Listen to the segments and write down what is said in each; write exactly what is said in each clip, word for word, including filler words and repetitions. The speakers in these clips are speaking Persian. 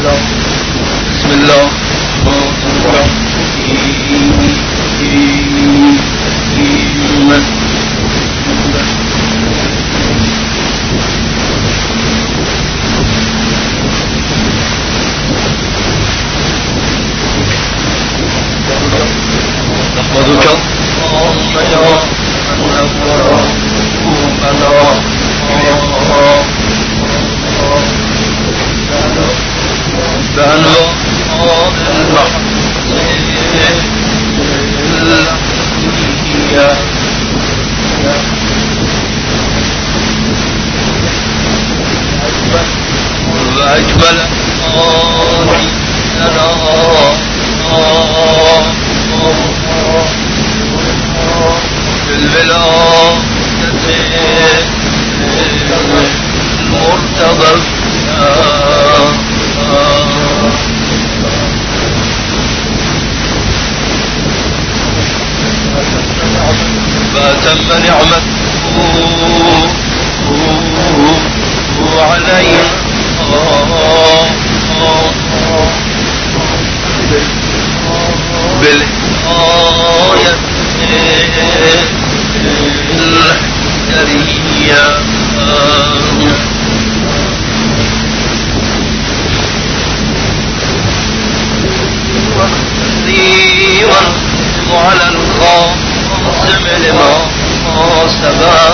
بسم الله نحمدك اللهم يا منور بأنواع المحسنية وأجمل آلنا بالولاية المرتضى فأتم نعمته علينا بالآية الحجرية وعلى القاسم لما سبا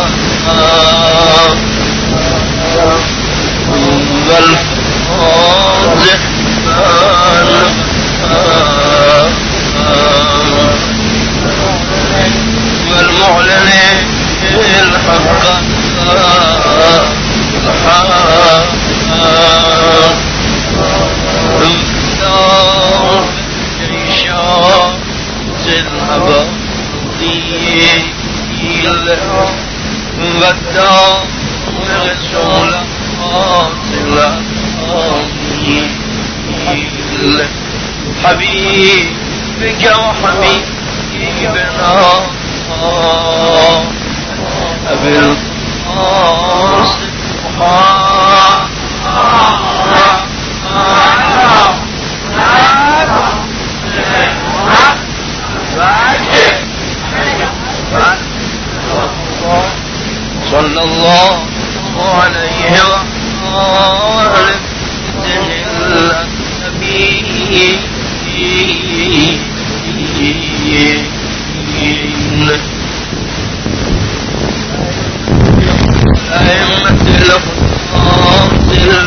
والفاتح والمعلن الحق والدار رسول حبيبك وحبيبنا أبي القاسم صلى الله عليه وآله النبي أئمة الأفاضل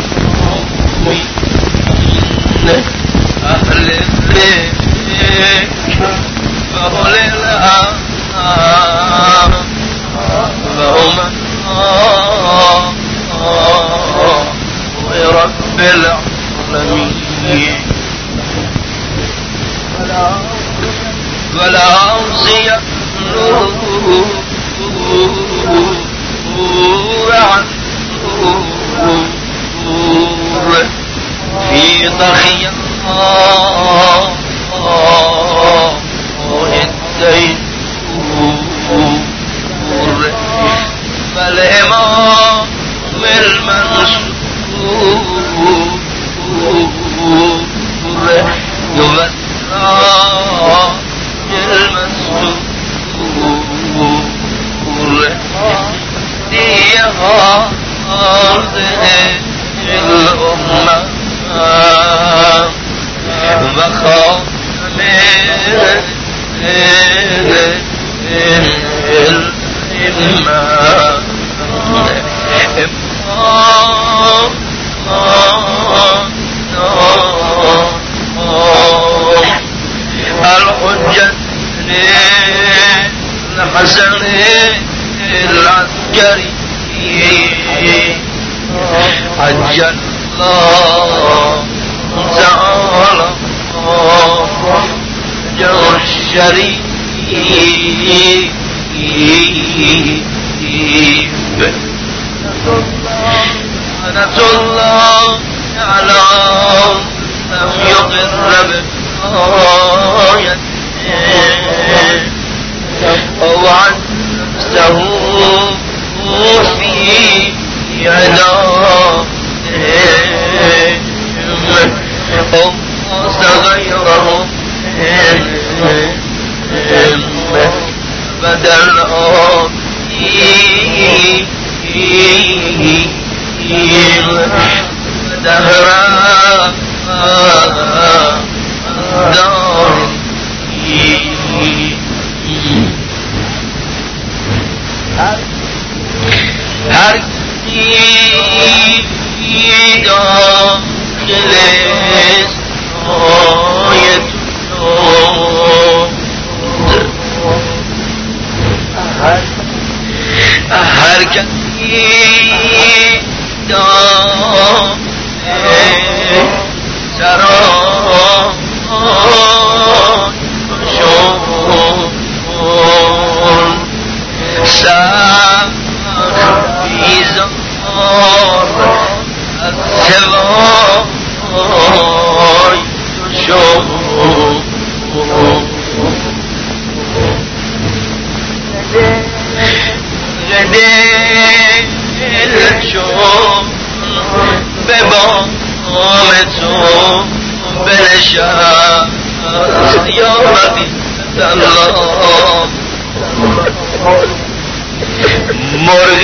أهل الذكر فأولي الأمر فهم ورب العالمين ولا أوصي نور عن نور في ضحية الدين فالإمام المنصور يبدأ المنصور ديها أرضه الأمة وخاتم الإمام الحجة الحسن العسكري عجل الله تعالى جو الشريف سنة الله على لم يضر بآية وعن نفسه في عداء هر کی داخل سایه تو هر کسی داخل سرای شون سر بیزار سوای شون دل شون به بام تو بنشست یا حبیب الله مرغ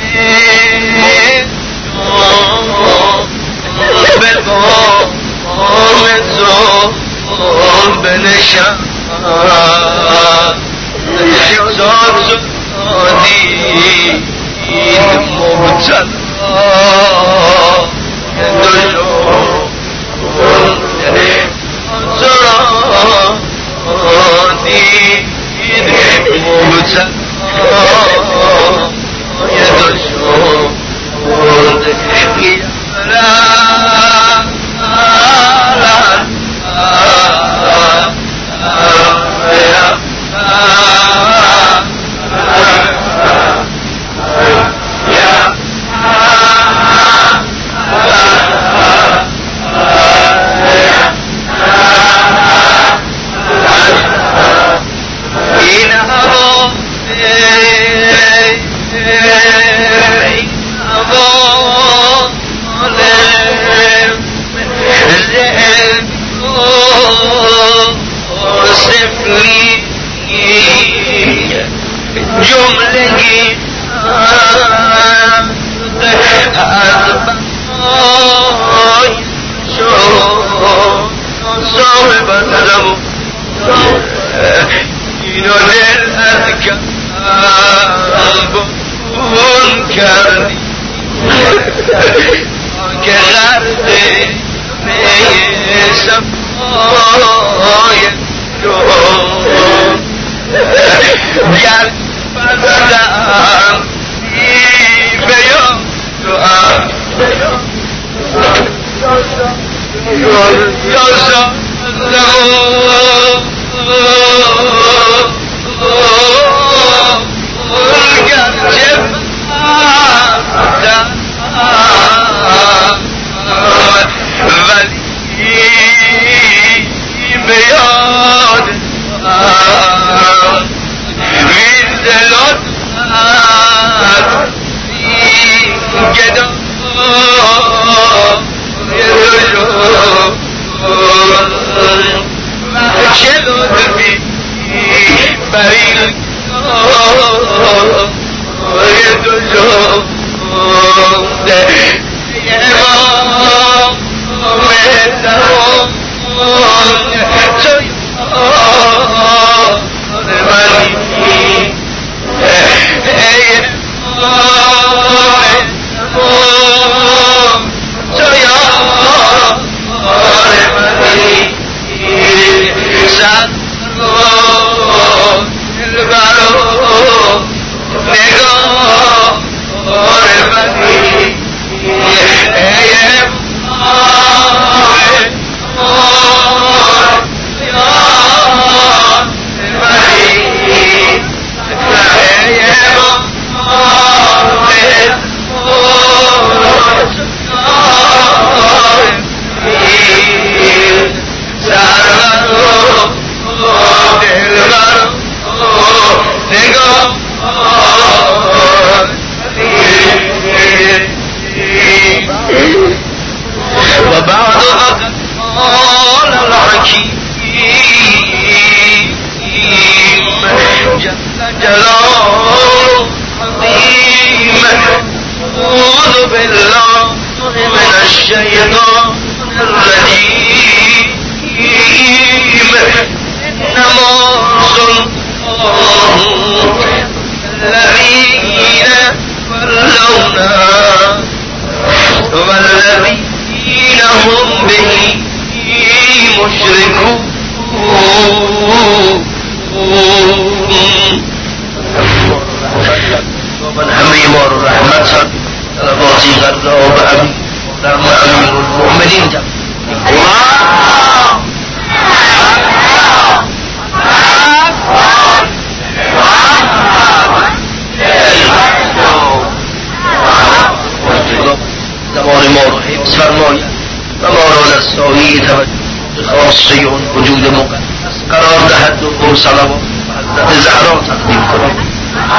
به بام تو بنشست شاد شدی مبتلا جملگی از بای شد صاحب زبون اینو دل از کلبون کردی که غرق میسم آی شد گر بستم بیان تو هم یا زمان گرچه بستم ولی بیان این دلات گدا چه لطفی برین تو شده امام زمان تو وبعد قال الحكيم جل جلاله عظيم أعوذ بالله من الشيطان الرجيم مشرکون من همه ما رو رحمت سن صلواتی غرا به امین در امیر المؤمنین جمع زمان ما رو حفظ فرماید و ما را در سایه توجه خاصه اون وجود مقدس قرار دهد و پر صلوات و حضرت زهرا تقدیم کنید.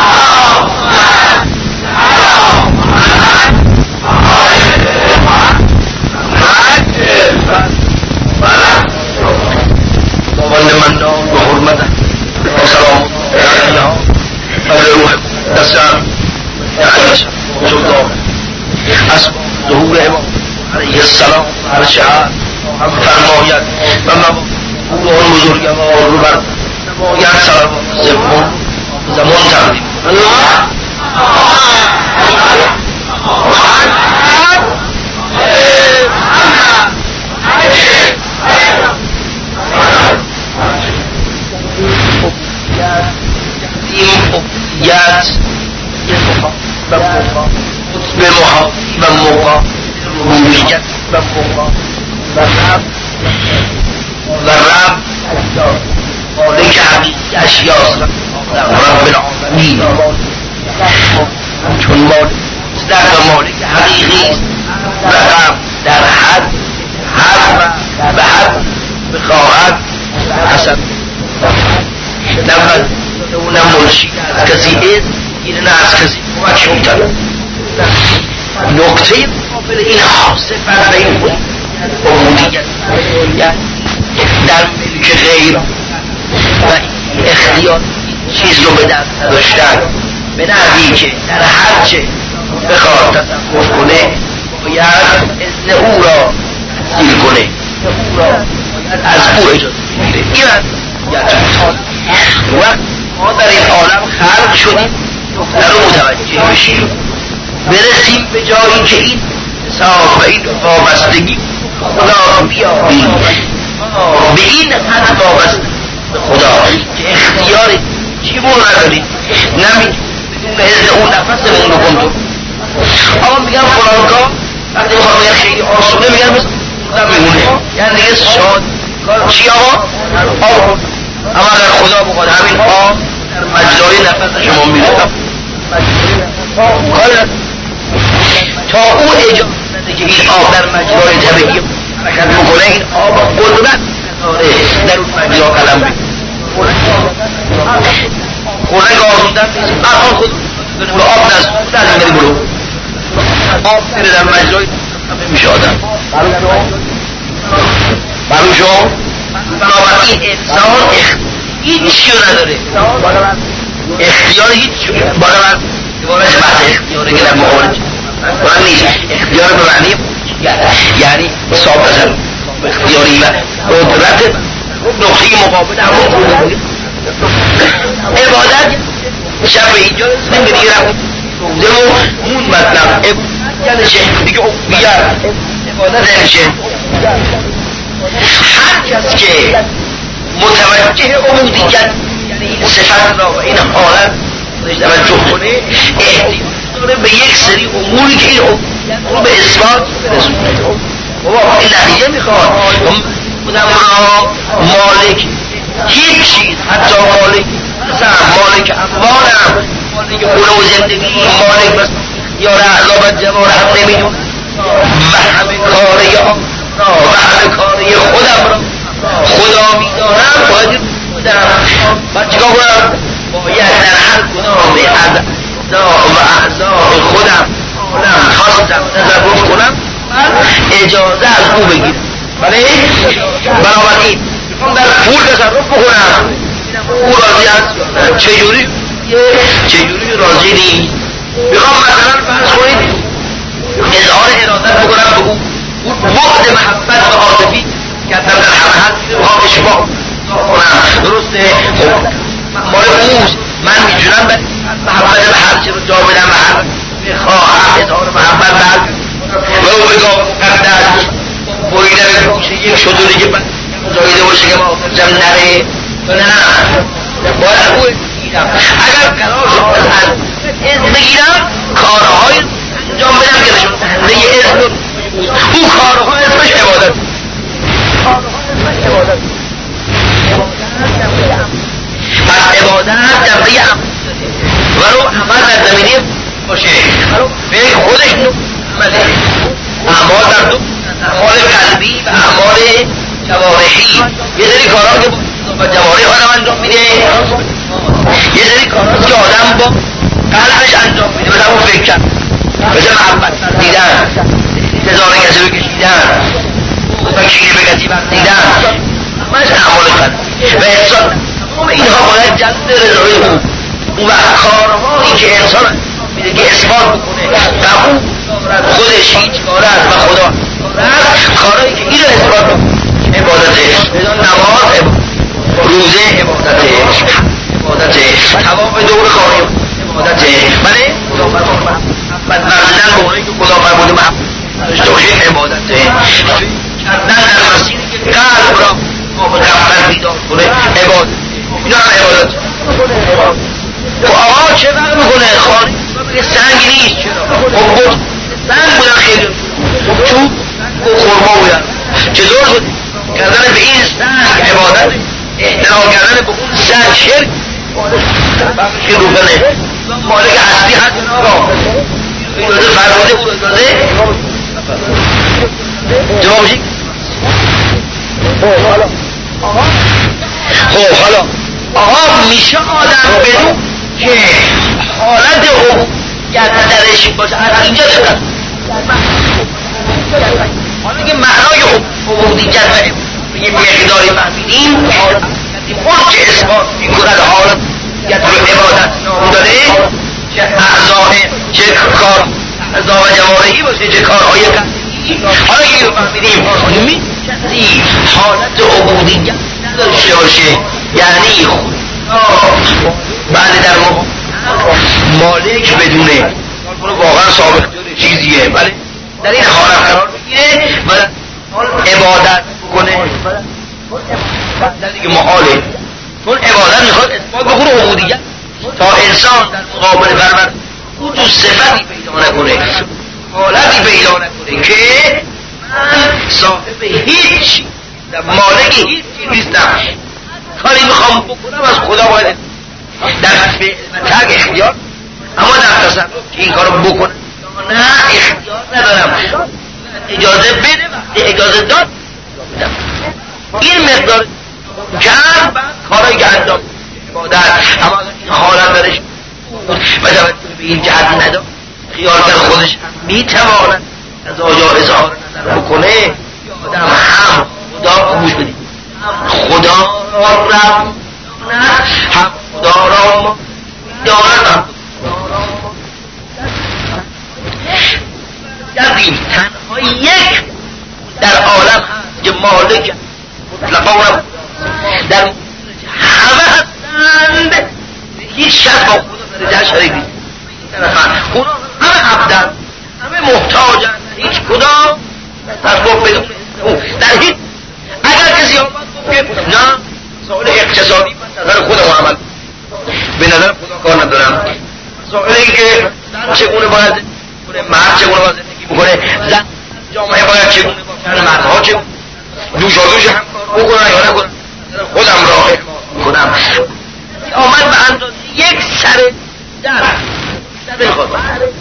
خداوند منان به حرمت سلام علیها و به روح مقدسم علیه سلطان اسباب ظهور امام علیه السلام هر شهر هم فرماید و مبارک اون بزرگوار رو بر نماید صلوات زمان زمان تقدیم الله یاد به موقع به موقع به موقع رومیت به موقع و رب و رب مالک حقیقی اشیاست رب العالمین چون مالک در مالک حقیقی است رقم در حد حد به حد بخواهد حسن نبود اونم مرشید از کسی است این نه از کسی کمک میکنه نکته مقابل این صفت و این عبودیت در ملک غیر و اختیار چیز رو به دست نداشتن به نحوی که در هر چه بخواد تصرف کنه باید اذن او را تحصیل کنه از او اجازه بگیره. این وقت ما در این عالم خلق شدیم دختر رو متوجه بشیم برسیم به جایی که این حساب و این وابستگی خدا بیابیم به این حد وابسته به خدا که اختیار چیمون نداریم نمیتونیم بدون اذن اون نفسمون رو کنترل. آقا میگم فلانگاه وقتی میخوام بگم خیلی آسونه میگم مثل خودم میمونه یعنی دیگه شاد چی آقا؟ آقا اما اگر خدا بخواد همین آب در مجرای نفس شما میرسم تا او اجازه نده که این آب در مجرای طبیعی حرکت بکنه این آب قدرت نداره در اون مجرا قلم بگیره خونه گاهوندن نیست الان خود برو آب نست در بری برو آب بره در مجرای همه میشه آدم معلوم شو بنابراین انسان هیچی رو نداره اختیار هیچی باید دوارش بحث اختیاره که در مقابل قرآن نیست اختیار به معنی یعنی صاحب نظر اختیاری و قدرت نقطه مقابل همون عبادت شب اینجا رسیم به دیگه رفت روزه و مون مطلب عبادت نشه دیگه عبیت عبادت نشه هر کس که متوجه عبودیت یعنی این صفت را و این حالت توجه کنه احتیاج داره به یک سری اموری که این رو به اثبات برسونه. بابا این نتیجه میخواد بودم را مالک هیچ چیز حتی مالک مالک اموالم مالک خونه و زندگی مالک بس یا اعضاب جوار هم نمیدون و همه کاره آن را و همه کاره خودم را خدا میدارم باید بودم و چگاه کنم باید در هر کدام از و اعضای خودم خودم خواستم تصرف کنم اجازه از او بگیرم بله بنابراین میخوام در پول تصرف بکنم او راضی هست چجوری چجوری راضی نیست میخوام مثلا فرض کنید اظهار ارادت بکنم به او اون بعد محبت و عاطفی کردم در همه حد میخوام اشباه کنم درسته مال اوست من میتونم به محبت به هر چه رو جا بدم به هر میخواهم اظهار محبت به هر و او بگاه مقدس بریدن گوشه یک شدونه که جایده باشه که ما جمع نره نه باید او بگیرم اگر قرار شد از از بگیرم کارهای انجام بدم که نشون دهنده اسم او کارها اسمش عبادت پس عبادت جنبه عمل ولو عمل در زمینه باشه به خودش عمله اعمال در دو اعمال قلبی و اعمال جوارحی یه سری کارها که با جوارح آدم انجام میده یه سری کارها که آدم با قلبش انجام میده مثل اون فکر کرد مثل محبت دیدن انتظار کسی بکشیدن و کیره به کسی بردیدن همش اعمال قلب و احسان تمام اینها باید جلب رضای او اون وقت کارهایی که انسان میده که اثبات بکنه قبول خودش هیچ کار است و خدا کارهایی که این رو اثبات بکنه عبادته نماز روزه عبادته عبادته تواف دور خانه عبادته بله بردن به اونایی که خدا فرموده محبت توحید عبادته کردن در مسیری که قلب را به غفلت بیدار کنه عبادت اینا هم عبادت و آقا چه وقت میکنه خانه بگه سنگ نیست چرا خب سنگ بودن خیلی چوب و خورما بودن چطور شد کردن به این سنگ عبادت احترام کردن به اون سنگ شرک که روبنه مالک هستی هست آقا این روزه فرموده بود روزه جواب شید خب حالا آقا میشه آدم بدون که حالت عبودیت درش باشه از اینجا چقدر حالا که معنای عبودیت و یه مقداری فهمیدیم اون که اثبات میکند حالت رو عبادت نام داره چه اعضای چه کار اعضا و جوارحی باشه چه کارهای قلبی حالا که رو فهمیدیم می‌کسی حالت عبودیت نداشته باشه یعنی خود بعد در مالک بدونه واقعا سابق چیزیه ولی در این حالت قرار بگیره و عبادت بکنه در دیگه محاله چون عبادت میخواد اثبات بکنه عبودیت تا انسان در مقابل پرور او تو صفتی پیدا نکنه حالتی پیدا نکنه که من صاحب هیچ مالک هیچ نیستم کاری میخوام بکنم از خدا باید در فعل و ترک اختیار اما در تصرف که این کارو بکنم نه اختیار ندارم اجازه بده وقتی اجازه داد این مقدار کرد بعد کارایی که انجام عبادت اما این حالت درش و توجه به این جهت نداد خیال در خودش میتواند از آجا اظهار نظر بکنه یا آدم هم خدا گوش بدید خدا را رب هم خدا را ما دارم یقین تنها یک در عالم هست که مالک مطلقا در همه هستند هیچ شد با خدا در شریک نیست اونا همه عبدن همه محتاجن هیچ کدام تصرف بدون در هیچ اگر کسی آمد گفت نه سوال اقتصادی من نظر خودم عمل به نظر خدا کار ندارم سوالی که زن چگونه باید کنه مرد چگونه باید زندگی بکنه زن جامعه باید چگونه باشن مردها چگونه دوشا دوش هم کار بکنن یا نکنن خودم راه کنم آمد به اندازه یک سر در در بخواد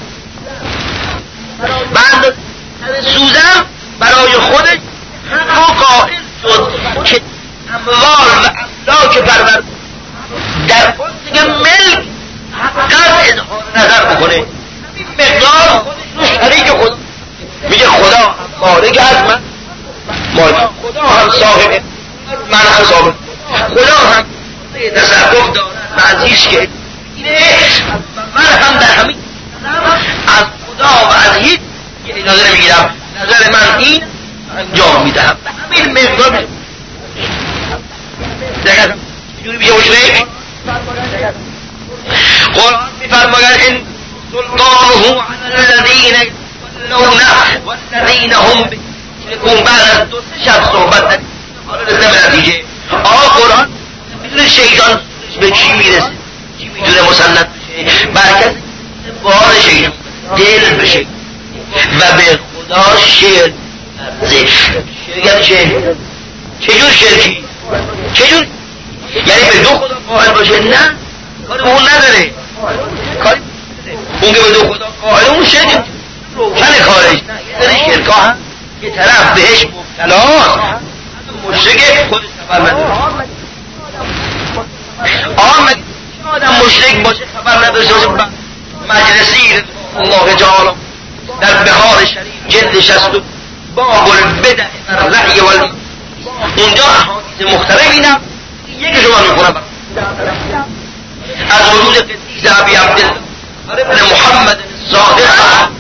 به اندازه سر سوزن برای خودش حق و قائل شد که اموال و املاک پرور در خود دیگه ملک حقیقت اظهار نظر بکنه این مقدار خودش رو شریک خدا میگه خدا مالک از من مالک خدا هم صاحب من هم صاحب خدا هم تصرف دارد و از هیچ که من هم در همین از خدا و از هیچ که اجازه نمیگیرم نظر من این انجام میدهم به همین مقدار دقیقا جوری بیشه مشرک قرآن میفرماید این سلطانه علی الذین یضلون والذین هم یشركون بعد از دو سه شب صحبت حالا رسم به چی میرسه، چی میتونه مسلط بشه؟ برکت بار شیطان دل بشه و به خدا شرک شرکت چه؟ چجور شرکی؟ چجور؟ یعنی به دو خدا قائل باشه؟ نه، کاری به اون نداره، کاری اون که به دو خدا قائل اون شرک روشن کارش. نه، یه داره شرکا هم که طرف بهش مبتلاست مشرک خودش خبر نداره. آن مگه آدم مشرک باشه خبر نداشته باشه؟ مجلسی الله تعالی در بهار شریف جلد شصت و باب البدع الرأی وال اونجا احادیث مختلفی نه یکی شما میخونم از وجود قدیس ابی عبدالله ابن محمد الصادق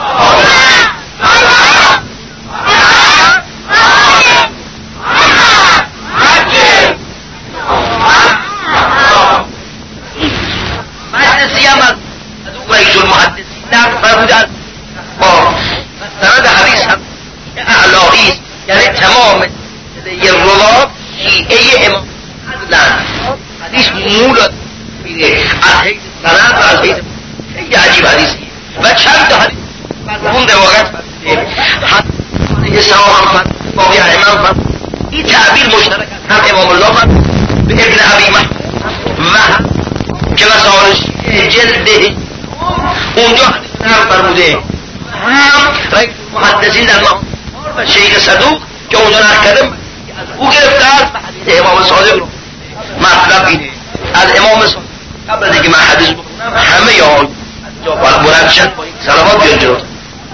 مجلسی هم از او رئیس المحدثین نقل فرمودند با سند حدیث هم اعلاقی است، یعنی تمام یه رواب شیعه امام عدلن حدیث مولد میره از حیث سند و از حیث خیلی عجیب حدیثیه و چند تا حدیث اون روایت فرموده حدیث یه سلام هم فرمود باقی ائمه هم فرمود. این تعبیر مشترک هم امام الله فرمود به ابن ابی محمود و هم که مسائل شیعه جلد اونجا حدیث نقل فرموده هم رئیس محدثین در ما و شیخ صدوق که اونجا نقل کرده از او گرفته است حدیث امام صادق رو. مطلب اینه از امام صادق قبل از اینکه من حدیث بکنم همه یا جا بلند شد با این سلامات بیان جلو.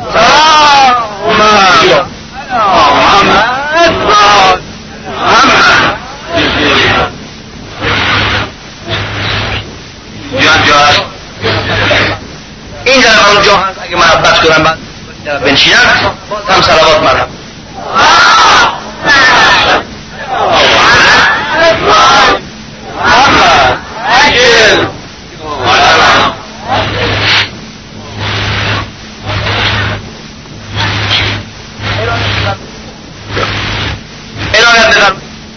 سلام محمد محمد جان جان این جنب اون جا هست اگه محبت کنم بعد بنشینم باز هم سلامات مرحب ارائیت بگرم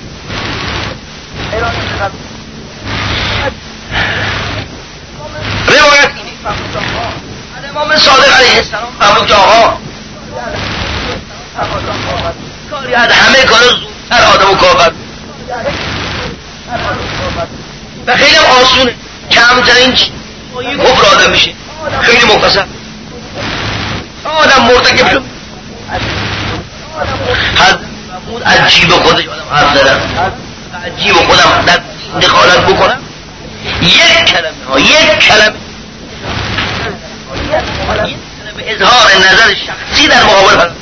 روایت اینی امام صادق علیه السلام فرمود که آقا کاری از همه کار زودتر آدم و کافر و خیلی هم آسونه کمترین چیزی کفر آدم میشه خیلی مختصر آدم مرتکب شد حد فرمود از جیب خودش آدم حرف دارم از جیب خودم در دخالت بکنم یک کلمه یک کلمه به اظهار نظر شخصی در مقابل فرد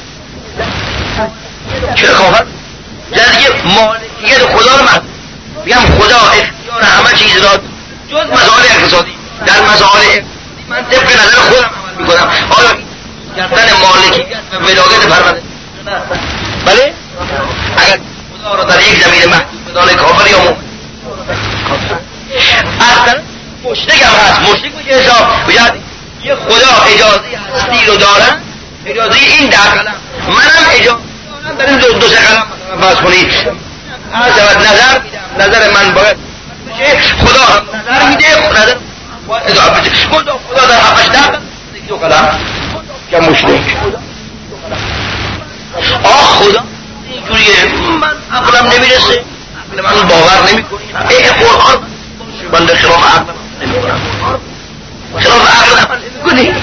چرا کافر؟ جز که مالکیت خدا رو محدود بگم خدا اختیار همه چیز داد جز مسائل اقتصادی در مسائل اقتصادی من طبق نظر خودم عمل میکنم. آیا گردن مالکیت و ولایت پرونده بله؟ اگر خدا را در یک زمین محدود بدانه کافر یا مؤمن اصلا مشرک هم هست مشرک میشه حساب بجد یه خدا اجازه هستی رو دارن اجازه این ده قلم منم اجازه دارم در این دو, دو سه قلم باز کنید از نظر میدم نظر من باید خدا هم نظر میده نظر باید اضافه بده خدا در هفتش ده قلم دو قلم که مشرک آه خدا اینجوریه من عقلم نمیرسه عقل من باور نمی کنی ای قرآن بنده خلاف عقلم نمی کنم خلاف عقلم نمی کنی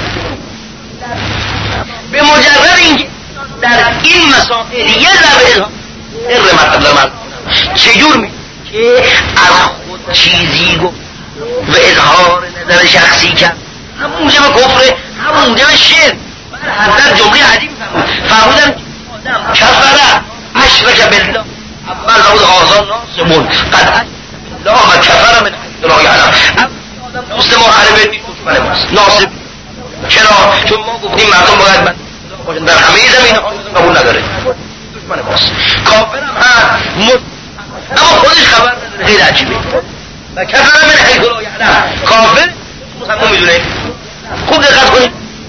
به مجرد اینکه در این مسائل یه ذره اظهار مطلب در من چجور می که از خود چیزی گفت و اظهار نظر شخصی کرد هم موجب کفره هم موجب شرک در جمله عجیب فرمودن آدم کفره اشرک بالله اول نود آزان ناسمون قد لا و کفر من لا یعلم آدم دوست ما حرمه نیست دشمن ماست ناسب چرا؟ چون ما گفتیم مردم باید من در همه زمین قبول نداره دشمن ماست کافرم هست اما خودش خبر نداره خیلی عجیبه و کفر من حیث لا یعلم کافر مسلمان میدونه خوب دقت کنید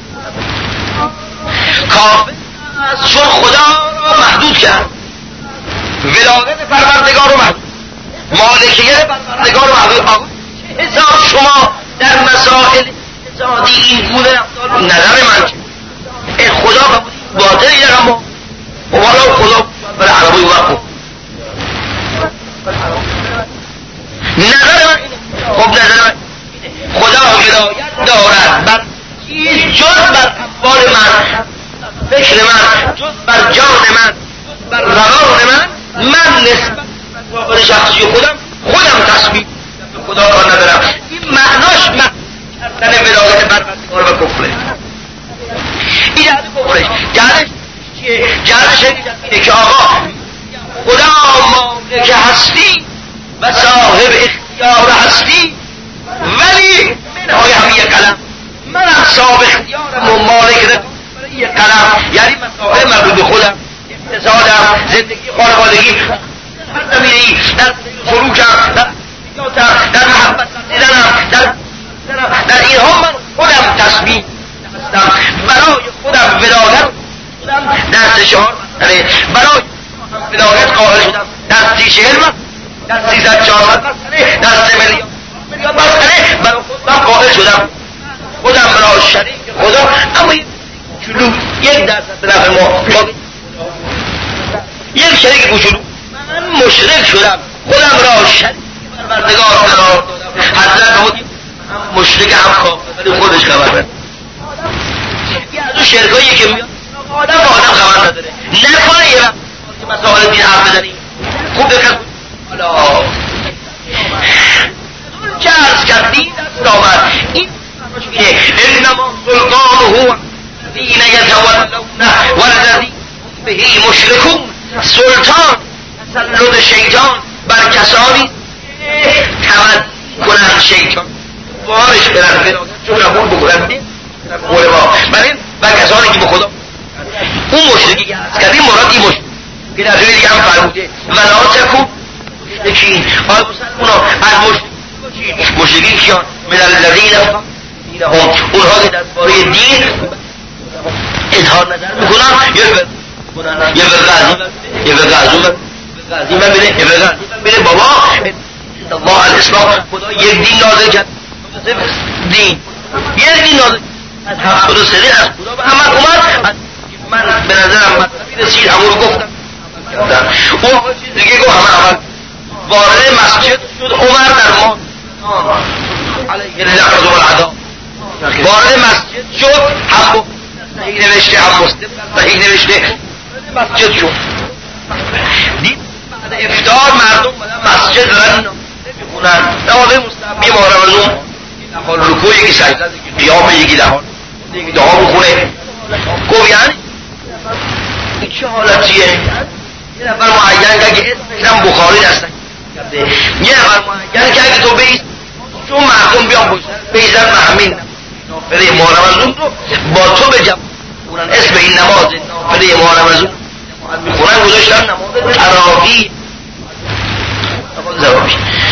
کافر چون خدا را محدود کرد ولایت پروردگار رو محدود مالکیت پروردگار محبوب آقا حساب شما در مسائل اقتصادی این بوده رفتار نظر من چه خدا قبول باطلی در اما والا خدا برای عربی وقت نظر من خب نظر من خدا ولایت دارد بر چیز جز بر افعال من فکر من جز بر جان من بر روان من من نسبت به شخصی خودم خودم تصمیم خدا کار ندارم این معناش من کردن ولایت پروردگار و کفره این جهت کفرش جهتش چیه؟ جهتش اینه که آقا خدا مالک هستی و صاحب اختیار هستی ولی منهای هم یک قلم منم صاحب اختیارم و مالک ندارم یک قلم یعنی مسائل مربوط به خودم اقتصادم زندگی خانوادگی هر زمینه‌ای در سلوکم در در محبت دیدنم در در اینها من خودم تصمیم هستم برای خودم ولایت خودم در چهار مسئله برای ولایت قائل شدم در سی چهل مسئله در سیصد چهارصد مسئله در سه میلیون میلیون مسئله برای خودم قائل شدم خودم برای شریک خدا اما کوچولو یک درصد طرف ما یک شریک کوچولو من مشرک شدم خودم را شریک پروردگار قرار دادم حضرت بود مشرک هم کافر ولی خودش خبر نداره یه از اون شرکایی که میاد آدم با آدم خبر نداره نکنه یه وقت که مسائل دین حرف بزنی خوب بکن حالا اون که عرض کرد دین دست آمد این اینه انما سلطان هو الذین یتولونه والذین بهی مشرکون سلطان تسلط شیطان بر کسانی تولد کنن شیطان بارش برن فلان چون ربون بکنن قول ما برای بر کسانی که به خدا اون مشرکی که از کردیم مراد این مشرک که در جای دیگه هم فرموده ولا تکون مشرکین آیا مسلمان ها از مشرکین مشرکین کیان من الذین هم اونها که در باره دین اظهار نظر میکنن یه بغضی یه بغضی غازی من میره یه بغضی من میره بابا الله الاسلام خدا یک دین نازل کرد دین یک دین نازل از هفتاد و سه از خدا به عمل اومد من به نظرم مطلبی رسید همون رو گفتم اون چیز دیگه گفت همه عمل وارد مسجد شد عمر در ما علیه اللعنة والعذاب وارد مسجد شد هم صحیح نوشته هم مسلم صحیح نوشته مسجد شد دید بعد افطار مردم بدن مسجد دارن میخونن نمازه مستحبی ماه رمضان حال رکوع یکی سجده یکی قیام یکی دهان یکی دعا بخونه گفت یعنی این چه حالتیه یه نفر معین که اگه اسمش هم بخاری دستن کرده یه نفر معین که اگه تو بیست چون مردم بیان بشتر بیزن محمین نافله ماه رمضان رو با تو بجم بخونن اسم این نماز نافله ماه رمضان میخونن گذاشتن نماز تراویح نماز زوابی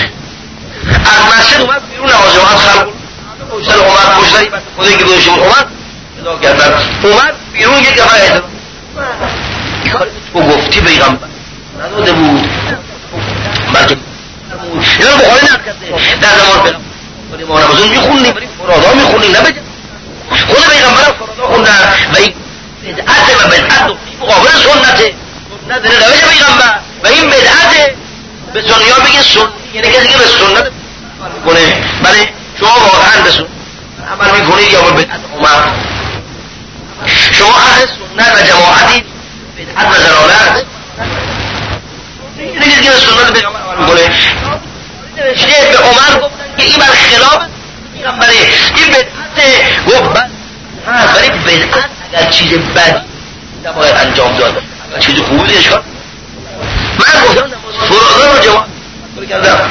از مسجد اومد بیرون نماز جماعت خلق پشتر اومد پشتری بس خودی که گذاشته بود اومد ادا کردن اومد بیرون یک دفعه اعتبار این کار تو گفتی پیغمبر نداده بود بلکه اینا رو بخاری نکرده در زمان پیغمبر ولی ما رمضان میخونیم ولی فرادا میخونیم نبجن خود پیغمبر هم فرادا خوندن و این بدعت و بدعت مقابل سنته سنت روش پیغمبر و این بدعت به سنیا بگه سنت یعنی کسی که به سنت کنه بله شما واقعا به سنت عمل میکنید یا به بدعت عمر شما اهل سنت و جماعتی بدعت و ضلالت یعنی کسی که به سنت پیغمبر عمل میکنه نوشته به عمر گفتن که این بر خلاف پیغمبره این بدعت گفت بس هست ولی بدعت اگر چیز بدی نباید انجام داد اگر چیز خوبی اشکال من گفتم نماز فرادا رو جواب کردم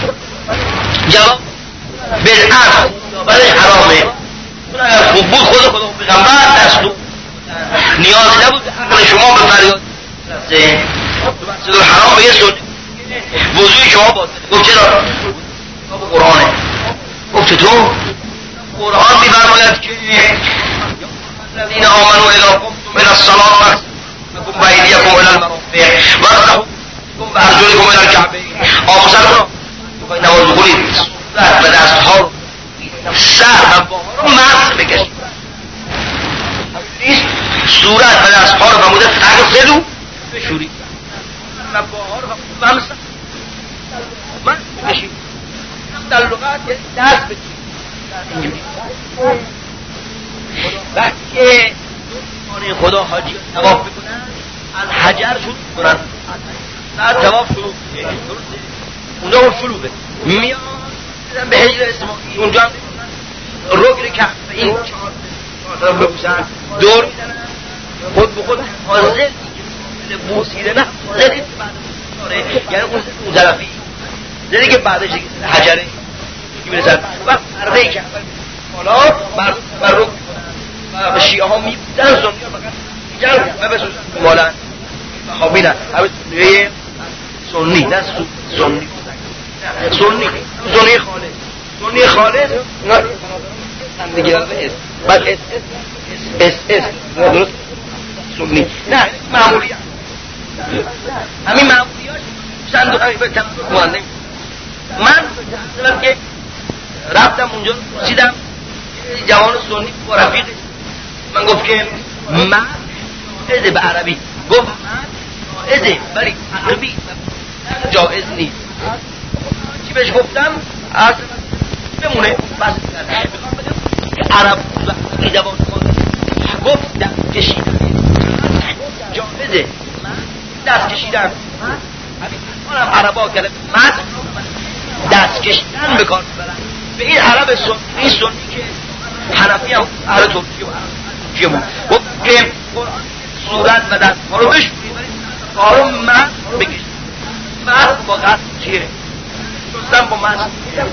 جواب بدعت برای حرامه اگر خوب بود خود خدا پیغمبر دستور نیازی نبود عقل شما به فریاد رفته مسجد الحرام به یه سنت وضوی شما باطله گفت چرا قرآنه گفت چطور قرآن می‌فرماید که الذين آمنوا إذا قمتم إلى الصلاة فاغسلوا بأيديكم إلى المرافق وامسحوا بأرجلكم إلى الكعبين. و دستها رو سر و باها رو مغز بکشید صورت و دستها رو فرموده تغسلو بشورید و باها رو فرموده مغز بکشید در لغت دست بکشید وقتی که خدا حاجی تواف بکنن از حجر شروع کنن بعد تواف شروع اونجا اون شروعه میان به حجر اسماعیل اونجا هم رکن کعبه این چهار طرف ببوسن دور میزنن خود به خود حاضر بوسیده نه حاضر نیست بعد داره یعنی اون اون طرفی زدی که بعدش حجره که میرسن و پرده کعبه حالا بر بر رکن و شیعه ها میبودن سنی ها فقط میگن و به مالن خوابیدن همه سنیه سنی نه سنی سنی سنی خالص سنی خالص زندگی را به اس بعد اس اس اس اس درست سنی نه معمولی همین معمولی ها صندوق همی به تمام کننده من مثلا که رفتم اونجا رسیدم جوان سنی با رفیق من گفت که من ازه به عربی گفت من ازه ولی عربی جایز نیست چی بهش گفتم از بمونه بس که عرب و زبان گفت دست کشیدن جایزه دست کشیدن همین عربا کلمه من دست کشیدن بکار ببرن به این عرب سنی این سنی که حنفی هم اهل ترکیه و ترکیه بود گفت که صورت و دست ها رو بشوری کارو من بکشید من با قصد چیه شستم با من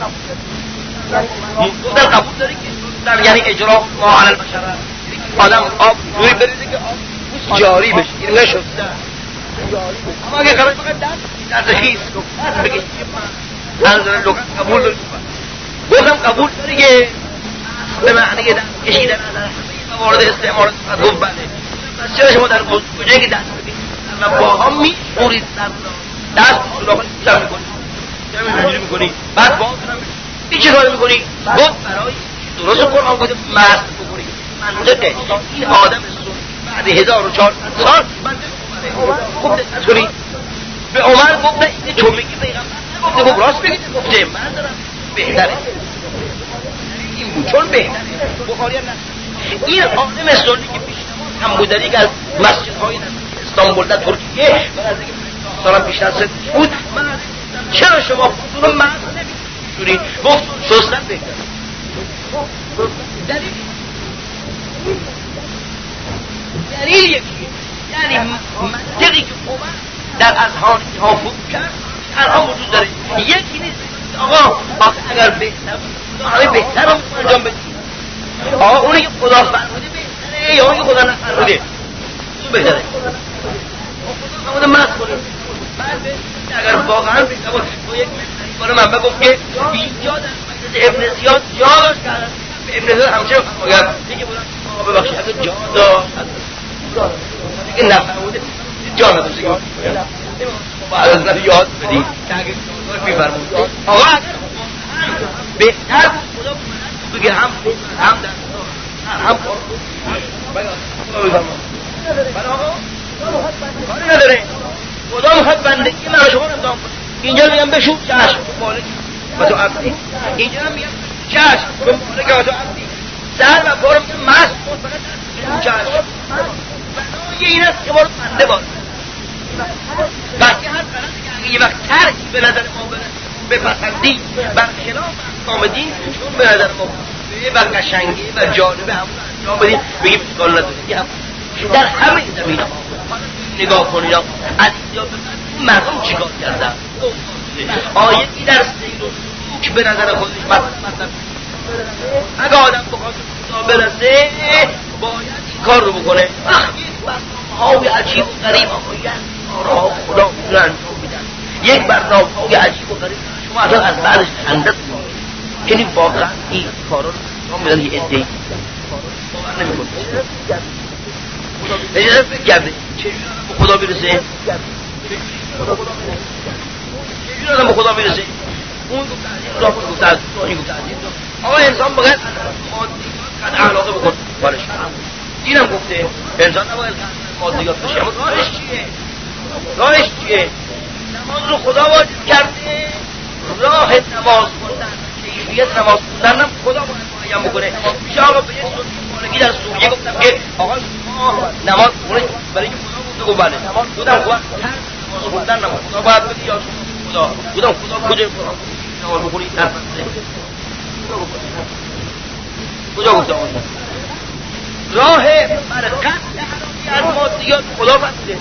گفتن قبول داری که یعنی اجرا ما علی البشر آدم آب جوری بریزه که آب جاری بشه این نشد اما اگه قرار فقط دست دست خیز دست بکشید من لغت قبول داری گفتم قبول داری که به معنی که دست کشیدن از همه موارد استعمال گفت بله پس چرا شما در کجایی که دست بکشید و باها میشورید دست داخل جمع میکنید جمع میکنید بعد باها این چه کار میکنی؟ گفت برای درست قرآن گفته مست بکنی منطقه این آدم سنی بعد هزار و چهارصد سال خوب دقت کنی به عمر گفته این چون میگی پیغمبر گفته گفت راست بگید گفته من دارم بهتره این بود چون بهتره بخاری هم نه این آدم سنی که پیشنهاد هم بودن یک از مسجدهای استانبول در ترکیه من از اینکه سالم پیش از بود من چرا شما خودتون رو مست نمیدید جوری گفت شستن بهتر دلیل دلیل یکی یعنی منطقی که عمر در اذهان ها فوق کرد الان وجود داره یکی نیست آقا اگر بهتر همه بهتر رو انجام بدید آقا اونی که خدا فرموده بهتره یا اونی که خدا نفرموده اون بهتره خدا فرموده مست کنید بعد اگر واقعا بهتر بود با یک باره من بگم که اینجا در مجلس ابن زیاد جا داشت که ابن زیاد همچه اگر دیگه بودن آقا ببخشید حتی جا داشت دیگه نفرموده جا نداشت بعد از نفر یاد بدید که اگر جا میفرمود آقا اگر بهتر خدا بگه هم هم در هم خدا بفرمود بله آقا کاری نداره خدا میخواد بندگی من شما رو امتحان کنه اینجا میگم بشو چشم مالک و تو عبدی اینجا میگم چشم به مالک و تو عبدی سر و بارم مست کن فقط چشم بنای این است که بارو بنده باز وقتی هر بلنده که اگه یه وقت ترکی به نظر ما بپسندی برخلاف احکام دین چون به نظر ما و قشنگی و جالبه همون انجام بدین بگیم اشکال نداری در همه زمین ها نگاه کنید از اینجا به مردم چیکار کردن آیتی در سیر و سوک به نظر خودش مطلب اگه آدم بخواد خدا برسه باید این کار رو بکنه وقتی برنامه‌های عجیب و غریب آیت کارها خدا رو انجام میدن یک برنامه‌های عجیب و غریب شما اصلا از بعدش خندت میکنید یعنی واقعا این کارا رو انجام میدن یه عده‌ای باور نمی‌کنید نجازه فکر کرده چجوری آدم به خدا میرسه چجوری آدم به خدا میرسه اون گفت از این راه گفت از اون این گفت از این آقا انسان باید مادیات علاقه بکن بالش اینم گفته انسان نباید مادیات بشه. اما راهش چیه؟ راهش چیه؟ نماز رو خدا واجب کرده، راه نماز خوندن کیفیت نماز خوندن هم خدا باید معین بکنه. میشه آقا به یک سنی مالکی در سوریه گفتم که آقا شما نماز خونه برای که خدا بوده گفت بله نماز بودم خواهد نماز خوندن نماز خدا باید بگی یا خدا بودم خدا کجا قرآن نماز بخونی در بسته کجا گفته آقا راه بر قطع حرامی از مادیات خدا بسته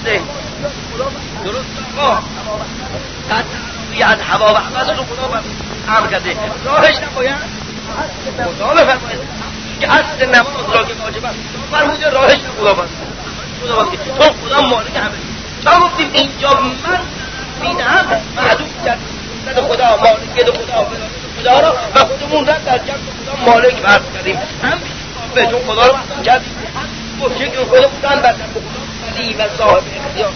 درست آقا قطع حرامی از هوا و عوض رو خدا امر کرده. راهش نباید خدا بفرماید که اصل نماز را که واجب است فرموده راهش خدا بسته خدا بسته چون خدا مالک همه. تا گفتیم اینجا من بینم محدود کرد خدا مالکیت خدا خدا را و خودمون رد در جمع خدا مالک فرض کردیم هم به چون خدا رو محدود کردیم گفت که خدا بودن بردن به خدا ولی و صاحب اختیار.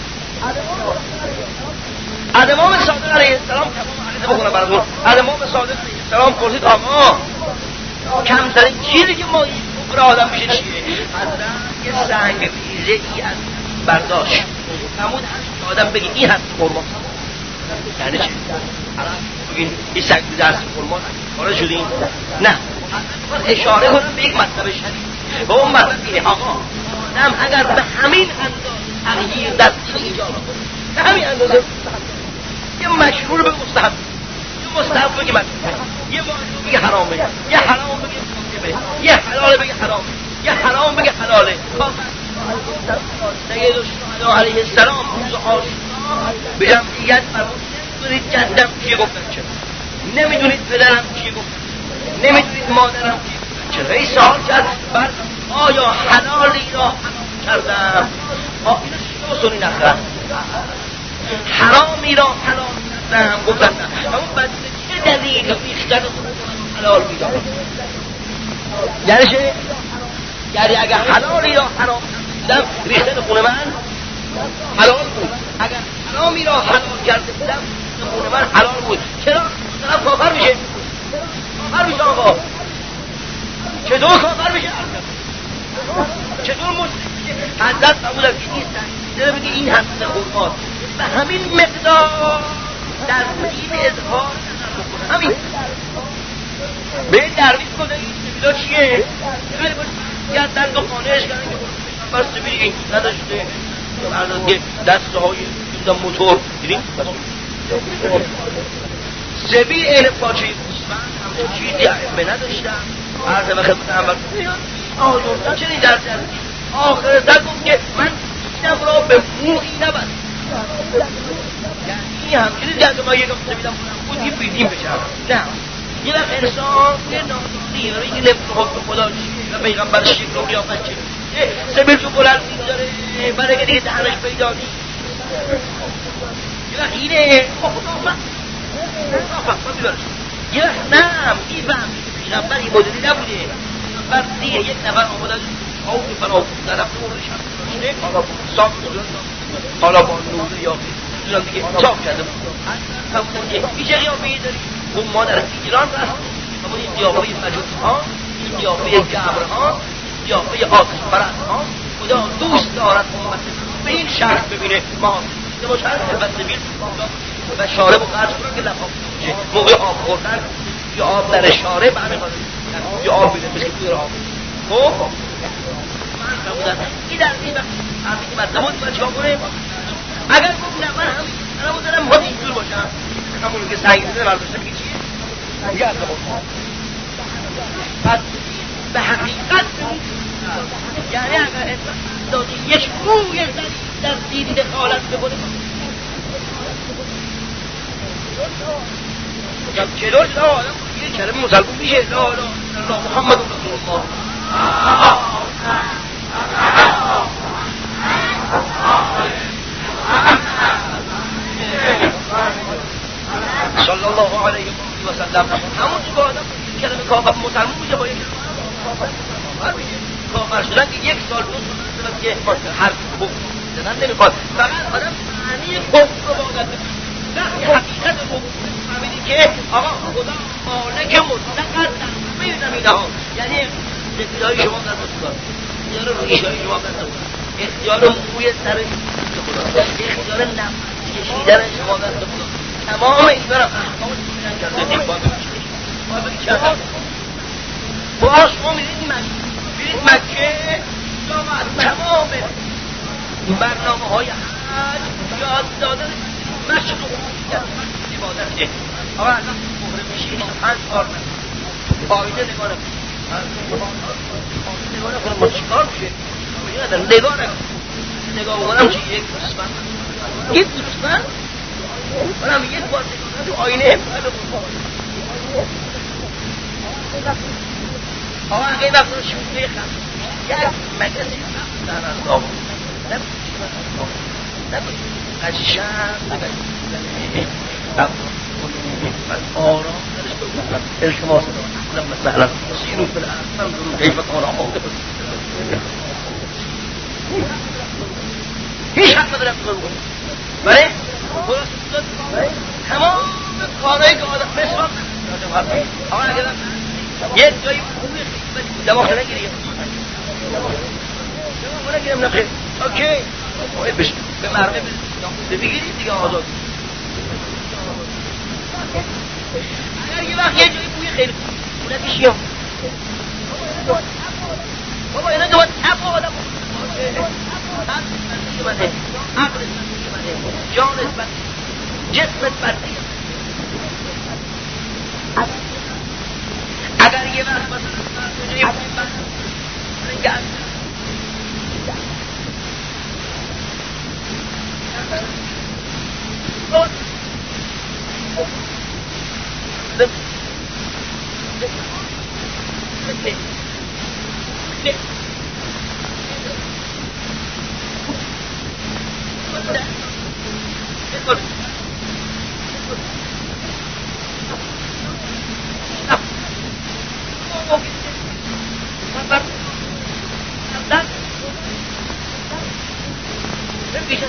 از امام صادق علیه السلام تمام علیه بخونم براتون. از امام صادق علیه السلام پرسید آقا کمترین چیزی که ما این کفر آدم میشه چیه؟ از رنگ سنگ ریزه ای از برداشت نمود هست آدم بگی این هست خورما یعنی چی؟ بگین این سنگ ریزه هست خورما وارد شدیم؟ نه اشاره کنم به یک مطلب شریف و اون مطلب اینه آقا آدم اگر به همین انداز تغییر در دین ایجاد به همین اندازه یه مشهور به مستحب یه مستحب بگه مطلب یه واجب بگه حرامه یه حرام بگه واجبه یه حلال بگه حرامه یه حرام بگه حلاله. سید الشهدا علیه السلام روز عاشورا به جمعیت فرمود نمیدونید جدم چیه گفتن چرا نمیدونید پدرم چیه گفتن نمیدونید مادرم چیه گفتن چرا این سوال کرد بعد آیا حلالی را حرام کردم آه اینو شما سنی نخرم حرامی را حلال کردم گفتن نه اما بعد چه دلیل بیشتر حلال میدارم یعنی چه؟ یعنی اگر حلالی را حرام کردم ریختن خونه من حلال بود اگر حرامی را حلال کرده بودم خونه من حلال بود چرا؟ طرف کافر میشه کافر میشه آقا چطور کافر میشه؟ چطور مشکل حضرت فرمودن که این سنگیده بگه این همسه خورمات به همین مقدار در دین اظهار همین به این درویش کنه این سبیلا چیه؟ خیلی باید یه در دو خانهش کردن که بر سبیل این نداشته که دسته های موتور دیدیم سبیل این پاچه گوسفند همچون چیزی ائمه نداشتن عرض و خدمت اول آزردن چنین در در آخر در گفت که من اینم را به موعی نبست یعنی این همچنین در ما یک گفته میدم بود که بیدیم بشم نه یه وقت انسان یه نادانی یاره یه نفت حکم خدا چیه و پیغمبرش یک رو قیافت چیه سبیل جو بلند میداره برای که دیگه دهنش پیدا نیست یه وقت اینه خدا من فقط میبرش یه وقت نم میفهم پیغمبر این مدلی نبوده بر دیگه یک نفر آمدن آو که فنا در رفته اون رشم داشته حالا صاف شدن حالا با نوزه یا دونم دیگه صاف کرده همون که میشه قیافه داری اون ما در ایران رست اما این قیافه مجوز ها این قیافه گبر ها قیافه آتش پرست ها خدا دوست دارد امت به این شرط ببینه ما ده باشد و سبیل و شارب و قرض کنن که لفاف میشه موقع آب خوردن یا آب در شارب به همین خاطر یا آب بیده مثل توی آب خب من بودن این در این وقت همین که مطلب بود باید چکا کنه اگر گفت نه من همین من همون دارم باید اینجور باشم همونو که سنگی زده برداشتم که چیه دیگه از نبود پس به حقیقت یعنی اگر انسان داشتی یک روی در دیدی دخالت بکنه چطور شده آدم یه کلمه مسلمون میشه لا لا لا محمد رسول الله صلی الله علیه و سلم همون که آدم کلمه کافر مسلمون میشه با یک کافر شدن که یک سال دو سال که هر کفر زدن نمیخواد فقط آدم معنی کفر رو باید نه حقیقت کفر فهمیدی که ایشای شما بنده خدا، اختیار موی سر خدا، اختیار نفس کشیدن شما بنده خدا، تمام اینا رو احکام دیدن کرده دیم با بکنم با شما میرید مکه میرید مکه یا تمام برنامه های حج یاد دادن مشروع عبادته. آقا الان مهره میشین پنج کار نکنه تو آینه نگاه نکنه آینه نگاه نکنه ما چیکار میشه نگاه نکنه نگاه بکنم چی یک دوستمن یک دوستمن منم یک بار نگاه تو آینه آقا اگه وقت رو شوکه خم یک مگسی در از آقا نبود قشنگ نبود من آرام درش بگم التماس دارم مثلا سیرو فی الارض من کیف کان عاقبت هیچ حق ندارم بگم بله تمام کارهایی که آدم مسواک آقا اگر یک جایی خوبی دماغ نگیری دماغ نگیرم نخیر اوکی بشه به مرمه بگیری دیگه آزاد اگر یه وقت یه جایی بوی خیلی اونتی شیام بابا اینا که باید تب آدم عقلت بنده جانت بنده جسمت بنده اگر یه وقت مثلا جایی بوی بنده Oh. The the the the what's that? It's what? Oh, okay. But that that vision.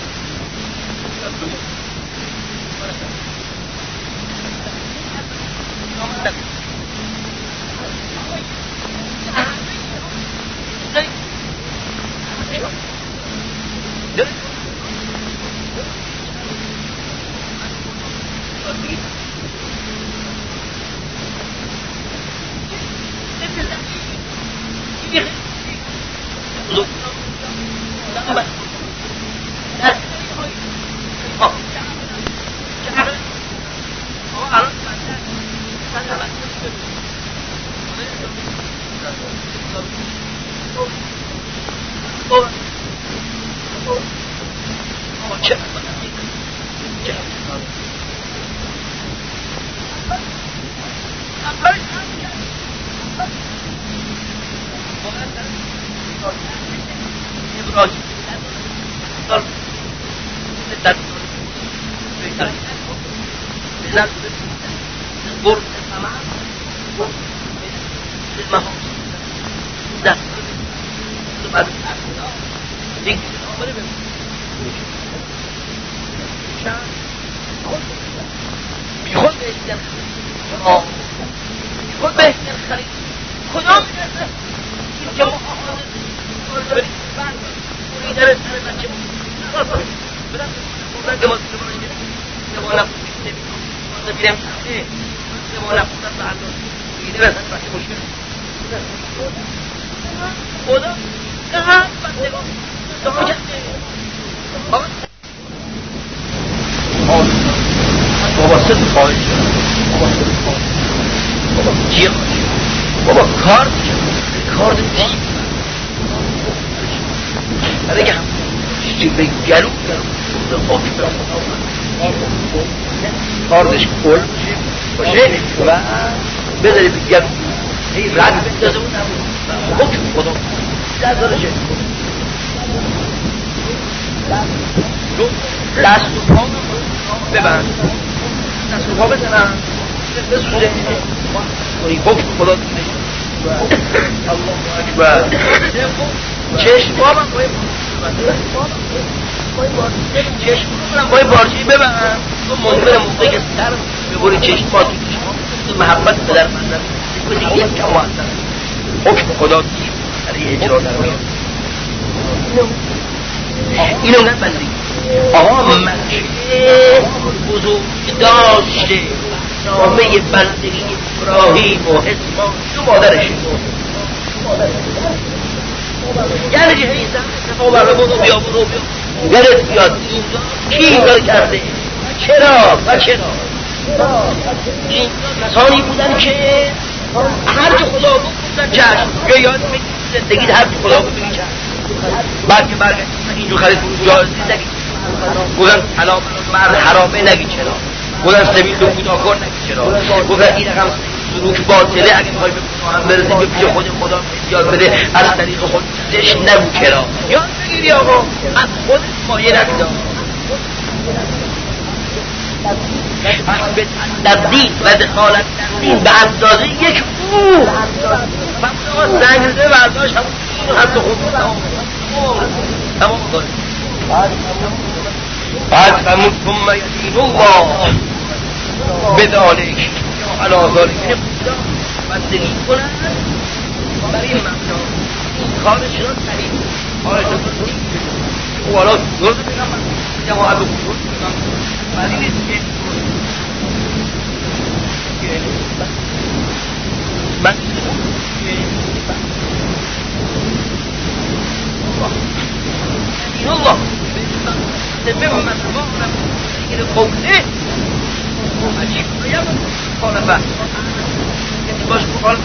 کاردش کل باشه و بذاری بگم هی رد بندازه اون حکم خدا دازارشه دست و پا ببند دست و پا بزنم بسوزه کنی حکم خدا دیگه الله اکبر چشم بابم باید چشم بابم باید بارچهی ببند تو ممکنه موقعی که سر ببوری چشم با تو محبت پدر مندم بکنی یک کم واسه حکم خدا دیگه برای اجرا در میاد اینو نه بندی آقا مکه بزرگ داشته نامه بندگی ابراهیم و اسماعیل و مادرش یعنی جه این زمان برای برو بیا برو بیا گرد بیاد اینجا کی این کار کرده چرا و چرا این کسانی بودن که هر چه خدا بودن چشم یا یاد میگی زندگی هر چه خدا بودن چشم بعد که برگشت اینجا خرید برو جایزی نگی گفتن حلال مرد حرامه نگی چرا گفتن سبیل دو بودا کن نگی چرا گفتن این رقم سلوک باطله اگه میخوای به هم برسی به پیش خود خدا یاد بده از طریق خود دش نگو چرا یاد بگیری آقا از خود مایه نگیدم پس به در دین و دخالت در دین به اندازه یک او فقط زنگزه برداشت هم حتی خود تمام داره بعد فرمود ثم یدین الله بذالک علی ذالک خدا بندگی کنند برای این مبنا کارش را سریع کارش را سریع او حالا روز بگم جواب بکنم ولی نیست که من این الله به من مطمئنم این قوله عجیب باید خالفه یعنی باش بخال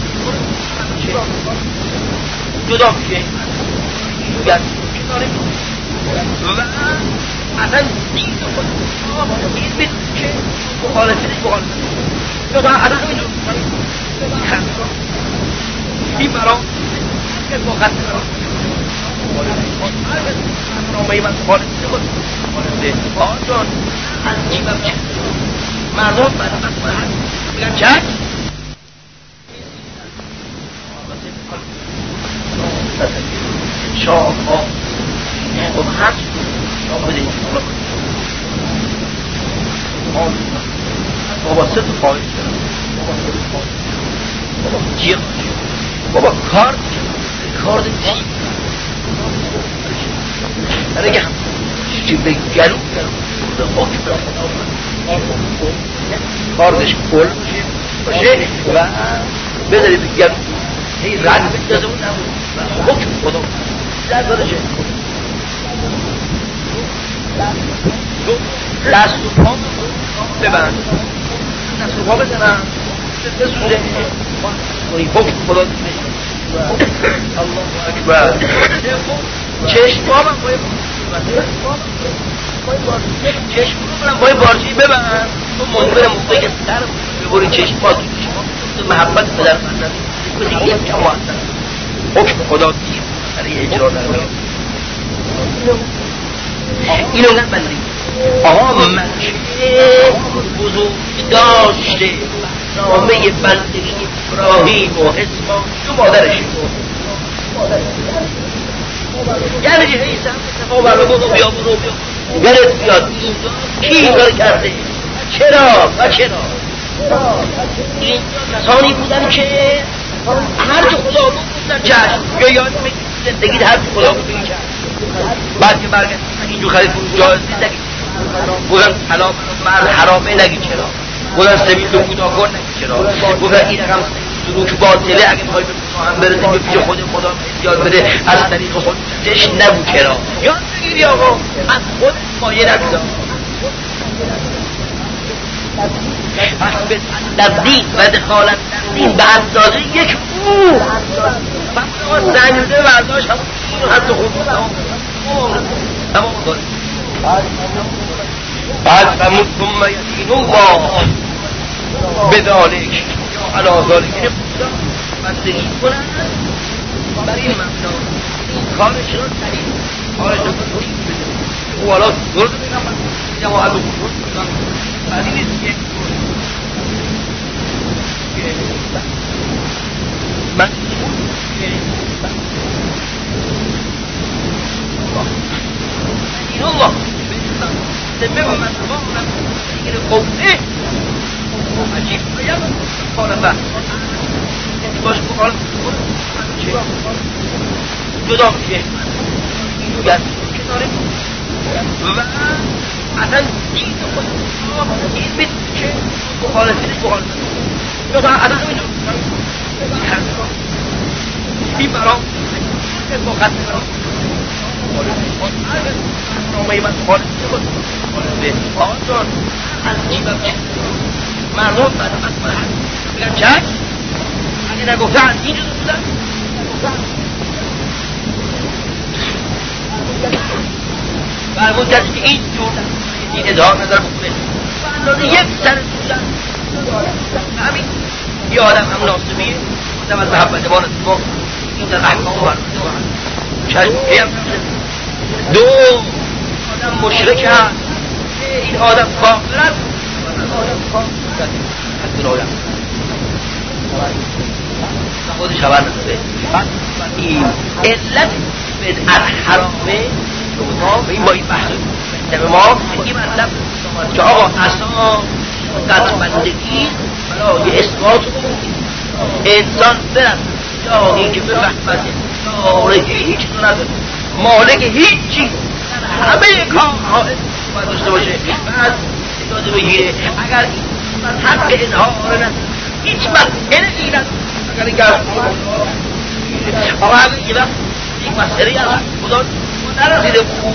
جدا میشه یاد کناره و اصلا دین خود این بیت که مخالفه نیست مخالفه جدا اصلا همینجور این برام که با خط برام نامه من مخالفه نکنه آجان عجیبم چه مردم برای بگن چک شاه ها خب هر شاه بدهیم بابا سه تو خواهش دارم بابا جیغ بابا کارد کارد تیم برای که هم به گلو به حکم کاردش کل باشه و بذاری به گلو هی رد بندازه اون و حکم خدا در دارشه دست و پا ببند دست و پا بزنم بسوزه حکم خدا الله اکبر چشم با من باید چشم کنم باید بارچی ببند تو منبر موقعی که سر ببری چشم با تو چشم محبت پدر من کنی یک جوان حکم خدا دیر برای اجرا در باید اینو نبندی آقا مکه بزرگ داشته نامه بندگی ابراهیم و اسماعیل و مادرش یعنی جه این سمت صفا برای برو بیا برو بیا گرد بیاد اینجا کی این کار کرده چرا و چرا این کسانی بودن که هر چه خدا بودن چشم یا یاد میگی زندگی هر چه خدا بودن چشم بعد که برگشت اینجا خرید برو جایزی نگی بودن حلال مرد حرامه نگی چرا بودن سبیل دو بودا کن نگی چرا بودن این رقم سلوک باطله اگه میخوای به هم برسی به پیش خود خدا یاد بده از طریق خود دش نگو چرا یاد بگیری آقا از خود مایه نگیدم پس به در دین و دخالت در دین به اندازه یک او فقط زنگزه برداشت همون حتی خود تمام داره بعد فرمود ثم یدین الله بذالک علی ذالک خدا بندگی کنند برای این مبنا کارش را سریع کارش را سریع او حالا درد بگم جواب بکنم ولی نیست که من این الله به من تمام این قوله عجیب باید خالفه باش بخال جدا میشه میگن کناره و اصلا دید خود این میدید که مخالفینش مخالفت یا تا اصلا همینجور این برام مقدم برام نامه من مخالفت بود مخالفت آن از جیبم چه مردم بعد از من بگن چک اگه نگفتن اینجور بودن فرمون کسی که این جور این اظهار نظر بکنه اندازه یک سر بودن همین یه آدم هم ناسمیه آدم از محبت ما ما این در احکام برمده چشم هم دو آدم مشرک هست این آدم کافر است آدم کافر است این آدم خودش خبر نداره این علت بدعت حرامه ما به این با این بحث به ما این مطلب که آقا اصلا قطبندگی برای اثبات انسان برد جایی که بفهمد مالک هیچ نداره مالک هیچی همه کارها باید داشته باشه بعد اجازه بگیره اگر این حق اظهار نداره هیچ مسئله گیرد اگر این گرد آقا اگر یه وقت یک مسئله از خدا نرسیده بود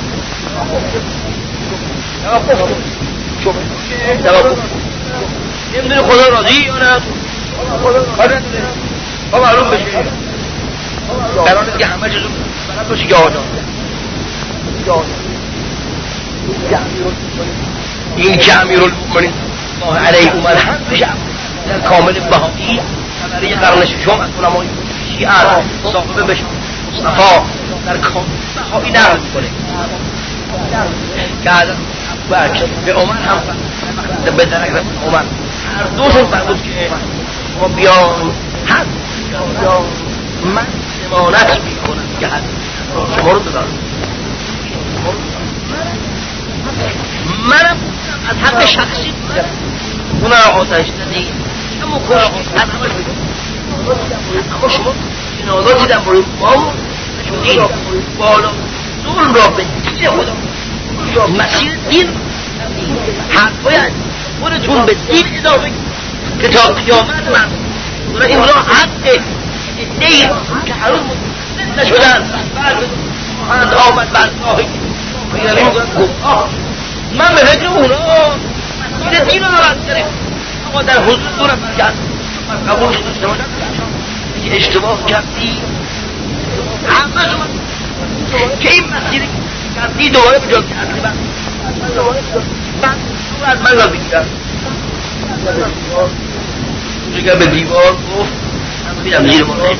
نمیدونه خدا راضی یا نه خدا ندونه با معلوم بشه قرار نیست که همه چیزو برد باشه یا آنها این که امیرالمؤمنین الله علیه اومد هم بشه در کامل بهایی برای قرن ششم از علمای شیعه صاحبه بشه مصطفی در کامل بهایی نقل میکنه که از ابوبکر به عمر هم به درک عمر هر دوشون فرمود که ما بیان حد یا من ضمانت میکنم که حد شما رو بدارم منم از حق شخصی اونا را آتش ندهید اما کشتید اما شما جنازاتی در مورد ما شدید بالا ظلم را به دین خدا مسیر دین حرفای خودتون به دین اضافه که تا قیامت من و این را حق دین که هنوز مطمئن نشدن بعد آمد برگاهی یعنی گفت من به فکر اونا مسیر دین را عوض کریم اما در حضور دو نفر کرد من قبولش داشته باشم که اشتباه کردی همه شما که این مسیر کردی دوباره به جا کردی من من تو از من را بگیرم اگر به دیوار گفت من میرم زیر مانه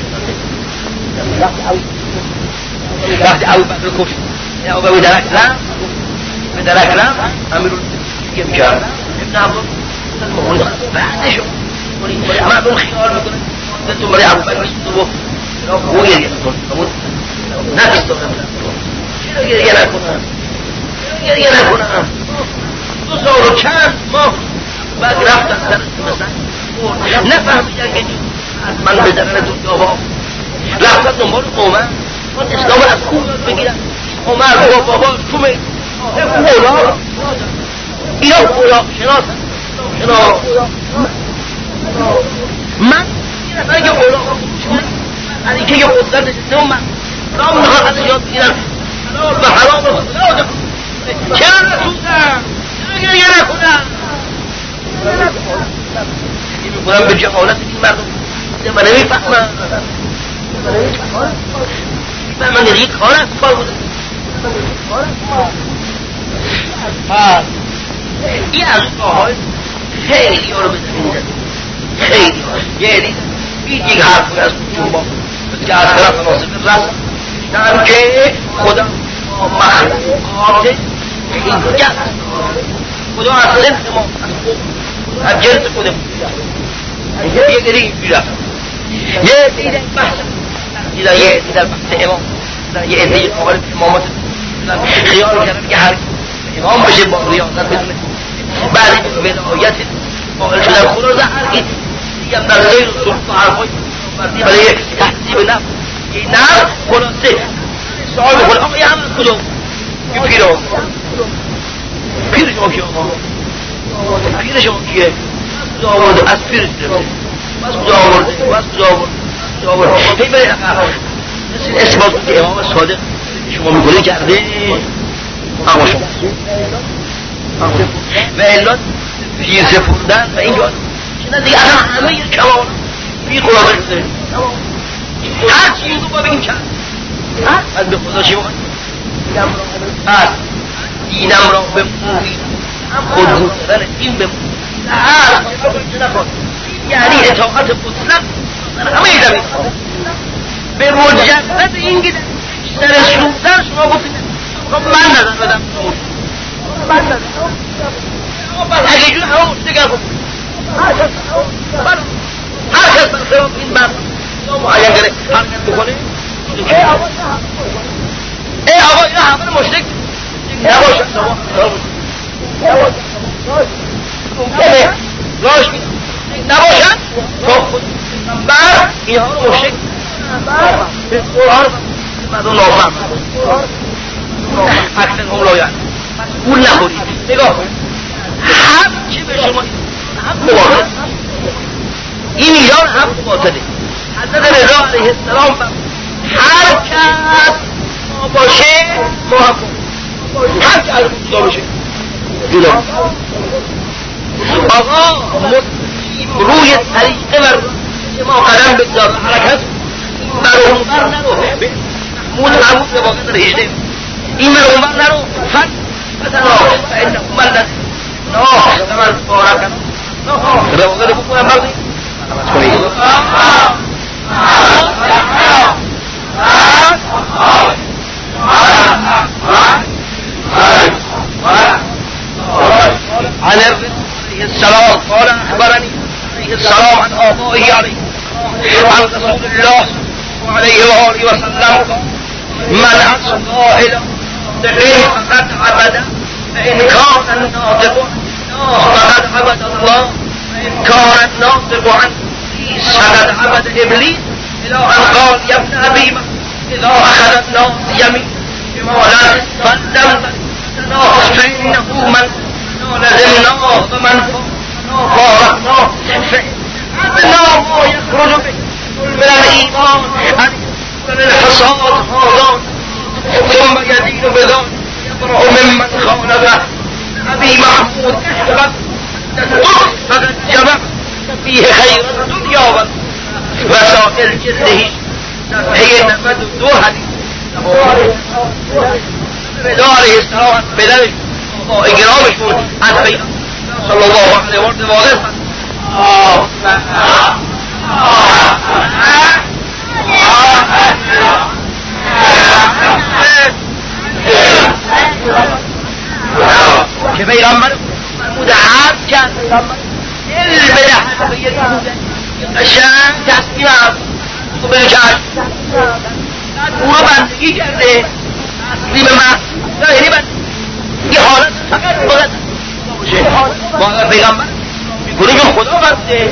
وقتی ابوبکر کشت ابوبکر به درک رفت به درک رفت امیر رو دیگه میکرد ابن عباس بعدشو مردم خیال میکنه تو برای ابوبکر تو و گویر یه نکنم نفس تو چرا گریه نکنم چرا گریه نکنم دو سال و چند ماه بعد رفتن سر مثلا نفهمیدن که از من بدنن دنیا با رفتن دنبال عمر من اسلام از خوب بگیرم عمر با بابا تو می اولا اینا اولا شناس شناس من یه نفر که اولا از اینکه یه قدرت نشسته و من رام نخواه ازش یاد بگیرم حلال و حرام و خدا چرا نسوندم چرا گریه نکنم این میکنم به جهالت این مردم من نمیفهمم من یک کار از کار بودم این از اون های خیلی ها رو به زمین زد خیلی ها یعنی این یک حرف از جنبا که از طرف ناصف رسم نم که خدا مخلوقات این جد خدا از سنت ما از جنس خودم یه گری بیرم یه دیده بحث دیدن یه دیده بحث امام یه دیده قابل امامات خیال کردن که هر امام بشه با ریاضت بدونه بعد ولایت قائل شدن خدا رو هر کی دیگه در غیر سلطه حرفای بردی برای تحصیب نفس این نفس خلاصه سوال بکنه آقا یه هم از کجا یه پیر آقا پیر شما کیه آقا پیر شما کیه از کجا آورده از پیرش رفته از کجا آورده از کجا آورده هی برای مثل اثبات که امام صادق شما میکنه کرده اما شما و الا پیر سپردن و اینجا چنان دیگه همه یه کمان بی قرآن شده هر چیز رو با بگیم کرد از به خدا چی بخواهد از دینم را به موی هم خود بودن این به موی هر یعنی اطاعت مطلق در همه زمین به مجرد این که سر سوزن شما گفتید خب من نظر بدم من نظر بدم اگه جون همه مشتگر خود هر کس برخلاف این بر معین کنه حرکت بکنه ای آقا اینا همه مشرک نباشد ممکنه راش نباشد تا خود بر اینها رو مشرک به قرآن مردم نافهم اکثر هم لایت مسئول نخورید نگاه هم چه به شما هم مواقع این ایران هم باطله حضرت رضا علیه السلام هر کس ما باشه ما هم هر کس خدا باشه جلو آقا روی طریقه و ما قدم بگذار حرکت مرون بر نرو محمود محمود به واقع در هجده این مرون بر نرو فن فتنا فإنه ملد نه من بارکن نه به واقع در بکنم بردی نماز کنید عن عليه السلام قال أخبرني عليه السلام عن آبائه عليه عن رسول الله عليه وآله وسلم من أصغى إلى دقين فقد عبد فإن كان الناطق فقد عبد الله فإن كان الناطق عن فقد عبد إبليس إلى أن قال يا ابن أبي إذا أخذ الناس يمين بمولا فلم تناس فإنه من لزمناه ومن فارقناه فإنه ما يخرج به من الإيمان أن يكون الحصاد هذا ثم يدين بذلك يبرأ ممن خالفه أبي محمود احفظ فقد جمع فيه خير الدنيا وسائر جده هي نفذ دو حديث رضا عليه السلام بدلش اجرامش بود از پیغمبر صلی الله علیه و آله واضح که پیغمبر فرموده هر کس دل بدهد به یک قشنگ تصمیم رو به کرد او رو بندگی کرده تصمیم من یعنی بندگی یه حالت فقط باید باشه باید پیغمبر میکنه که خدا برده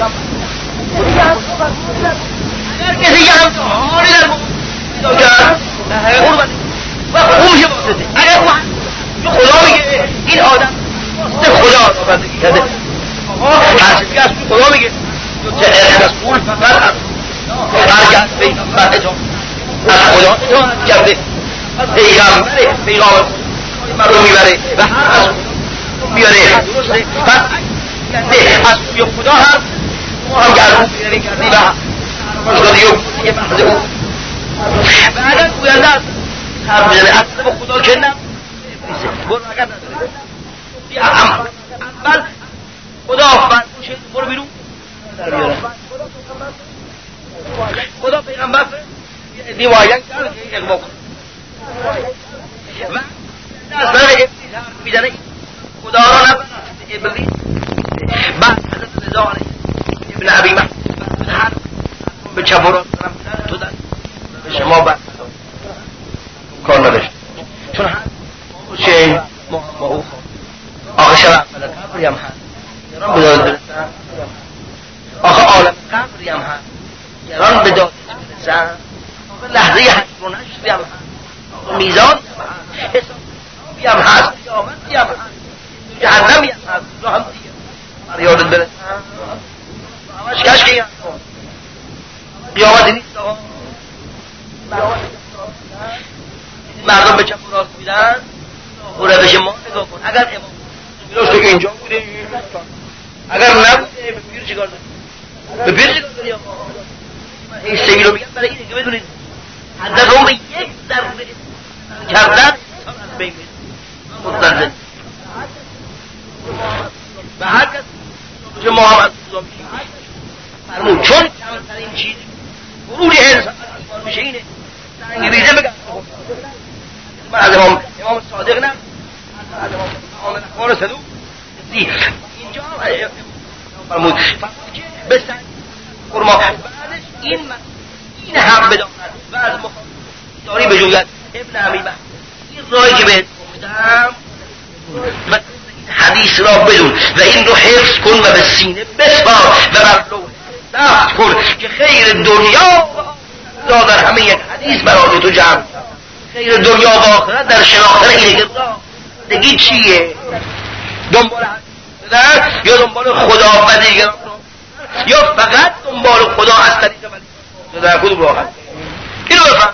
اگر کسی یه هم حالی در موقع کرد اون بندگی و اون میشه باسده اگر اون که خدا میگه این آدم باسته خدا رو بندگی کرده هرچی که از خدا میگه رسول فقط از هرگز پیغمبر اجاب از خدا اجابت کرده از پیغمبر پیغمبر مردم میبره و هر از میاره درسته پس کرده از سوی خدا هم ما هم گردون بیاری کردی و هر دادی و یه بحث او و اگر گوینده از هر بزنه اصلا با خدا که نم برو اگر نداره اول خدا فرموشه برو بیرون خدا پیغمبر دیوایت کرد که یک بکن و از طرف ابلیس حرف میزنه خدا را نبرد ابلیس بعد حضرت رضا علیه ابن ابی محمود حرف به چپ و راست دارم تو در به شما بعد کار نداشت چون حرف چه ما او آخه شب اول قبری هم هست گران به داد برسن آخه عالم قبری هم هست گران به داد برسن آخه لحظه حشر و نشری هم هست میزان حسابی هم هست، قیامتی هم هست، جهنمی هم هست. رو هم دیگه یادت برسن همش کشکی هم قیامتی نیست. آقا مردم به چپ و راست میدن و روش ما نگاه کن. اگر امام میراش که اینجا بوده، اگر نبوده به پیر چیکار داری؟ به پیر چیکار داری؟ این سهی رو میگن برای اینه که بدونید هدف رو به یک ذره کردن از بین مستلزم به هر کس که ما هم از خدا میشیم فرمود چون کمترین چیز غروری انسان ایمان میشه اینه. در انگلیزه بگم من از امام امام صادق نه از امام اخبار صدوق اینجا فرمود فرمود که به سنگ خرما بعدش این این هم بداند و از مخاطری بجوید ابن عمی بحث این رای که بهت گفتم و حدیث را بدون و این رو حفظ کن و به سینه بسپار و بر لوح ثبت کن که خیر دنیا و در همه یک حدیث برای تو جمع. خیر دنیا و آخرت در شناختن اینه که زندگی چیه، دنبال حدیث یا دنبال خدا و دیگران یا فقط دنبال خدا از طریق ولی در کدوم راه هست. اینو بفهم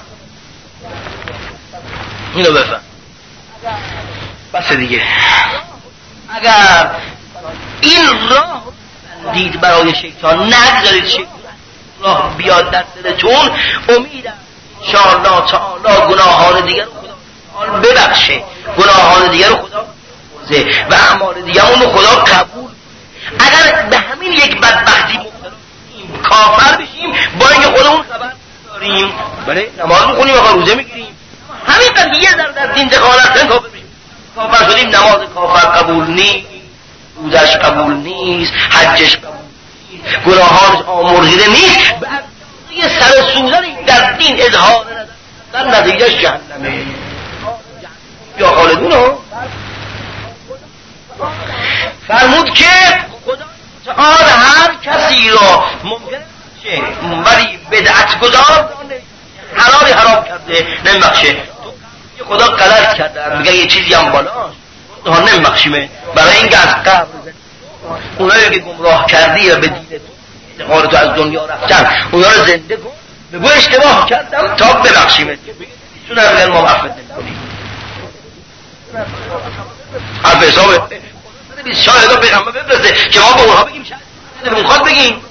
اینو بفهم بس دیگه. اگر این راه دید برای شیطان نگذارید شیطان راه بیاد در دلتون، امیدم انشاءالله تعالی گناهان دیگر رو خدا ببخشه، گناهان دیگر رو خدا بخوزه و اعمال دیگر رو خدا قبول. اگر به همین یک بدبختی مبتلا بشیم کافر بشیم با اینکه خودمون خبر داریم، بله نماز میخونیم و روزه میگیریم، همین قضیه در در دین دخالت کافر بشیم. کافر شدیم، نماز کافر قبول نیست، روزش قبول نیست، حجش قبول نیست، گناهانش آمرزیده نیست. یه سر سوزنی در دین اظهار در نتیجهش جهنمه یا خالدون ها. فرمود که خدا تعالی هر کسی را ممکن شه ولی بدعت گذار حلال حرام کرده نمیبخشه. تو خدا غلط کرده میگه یه چیزی هم بالاست تو نمیبخشیمه. برای این از قبر اونایی که گمراه کردی و به دین تو اعتقاد تو از دنیا رفتن اونا رو زنده کن، بگو اشتباه کردم تا ببخشیمه. چون هم ما معفت نمیکنیم حرف حسابه بیست شاهده پیغمبر بفرسته که ما به اونها بگیم شاید نمیخواد بگیم.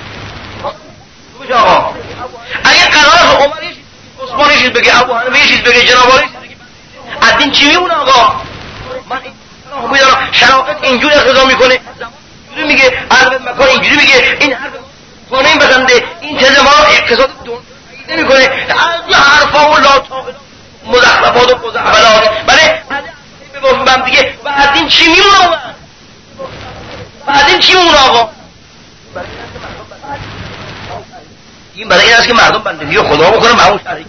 آقا اگه قرار عمر یه چیز عثمان یه چیز بگه، ابو حنیفه یه چیز بگه، جناب عالی از دین چی میمونه؟ آقا من میدارم شرافت اینجوری اقتضا میکنه، اینجوری میگه، حرف مکان اینجوری میگه، این حرف کنه این بسنده، این تزه ما اقتصاد دون نمی کنه، از حرفا و لاتا مزخرفات و خزعبلات. بله ببینم دیگه و از این چی میمونه؟ و از این چی میمونه آقا؟ این برای این است که مردم بندگی خدا بکنن به همون شرعی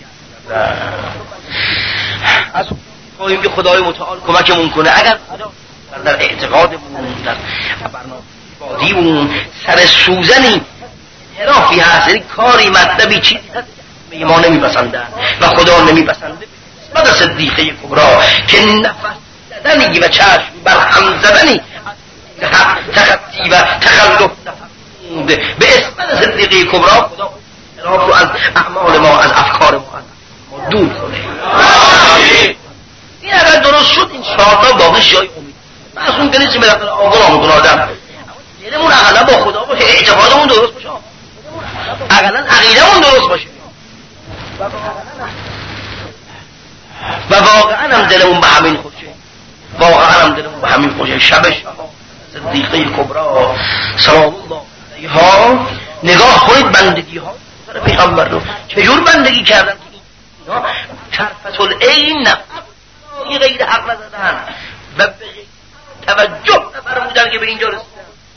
از خواهیم که خدای متعال کمکمون کنه. اگر خدا در اعتقادمون در برنامه بادیمون سر سوزنی انحرافی هست، یعنی کاری مطلبی چیزی هست که ما نمیپسندن و خدا نمیپسنده، بعد صدیقه کبرا که نفس زدنی و چشم بر هم زدنی حق تخطی و تخلف به اسم صدیقه کبرا خدا انحراف رو از اعمال ما، از افکار ما ما دور کنه. این اگر درست شد انشاءالله باقی جای امید. معصوم که نیستیم بالاخره آقا آمدون آدم، دلمون اقلا با خدا باشه، اعتقادمون درست باشه، اقلا عقیدمون درست باشه و واقعا هم دلمون به همین خوشه، واقعا هم دلمون به همین خوشه. شبش صدیقه کبرا سلام الله علیها نگاه کنید بندگی ها سر پیغمبر رو چجور بندگی کردن که اینا طرفت العین نفعی غیر حق نزدن و به توجه نفرمودن که به اینجا رسیدن.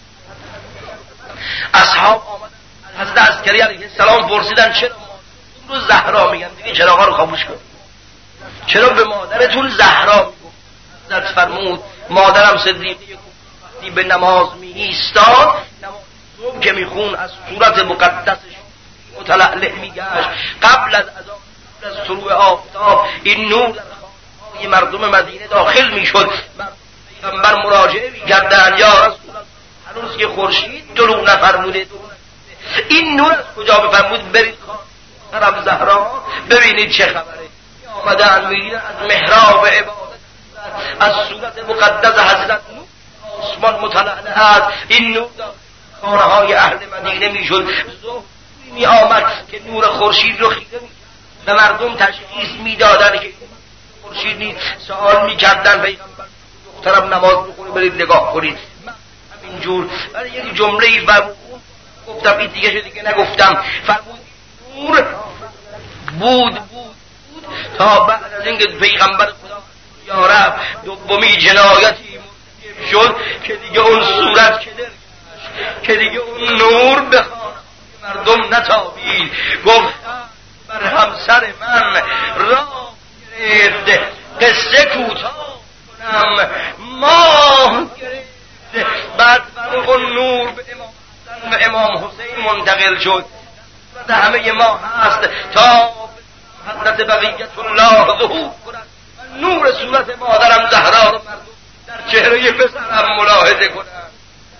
اصحاب آمدن حضرت عسکری علیه السلام پرسیدن چرا اون رو زهرا میگن دیگه چراغا رو خاموش کن، چرا به مادرتون زهرا میگفت؟ حضرت فرمود مادرم صدیقه وقتی به نماز می ایستاد نماز صبح که میخون از صورت مقدسش متلعلع میگشت، قبل از اذان از طلوع آفتاب این نور در خانه‌های مردم مدینه داخل میشد. پیغمبر مراجعه میکردن یا رسول الله هنوز که خورشید طلوع نفرموده، این نور از کجا بفرمود؟ برید خانم زهرا ببینید چه خبره. آمدن می‌بینن از محراب عبادت از صورت مقدس حضرت نور آسمان متلألأ است. این نور خانه های اهل مدینه میشد. ظهر می آمد که نور خورشید رو خیره می و مردم تشخیص میدادن که خورشید نیست. سوال میکردن پیغمبر دخترم نماز بخونه برید نگاه کنید. من همینجور برای یک جمله فرمود گفتم این دیگه شد دیگه نگفتم. فرمود نور بود بود بود تا بعد از اینکه پیغمبر خدا یارب دومی جنایتی مرتکب شد که دیگه اون صورت کدر که دیگه اون نور به مردم نتابید. گفت بر همسر من راه گرفت قصه کوتاه کنم ماه گرفت. بعد فرق نور به امام حسن و امام حسین منتقل شد و همه ما هست تا حضرت بقیت الله ظهور کند. نور صورت مادرم زهرا رو مردم در چهره پسرم ملاحظه کنند.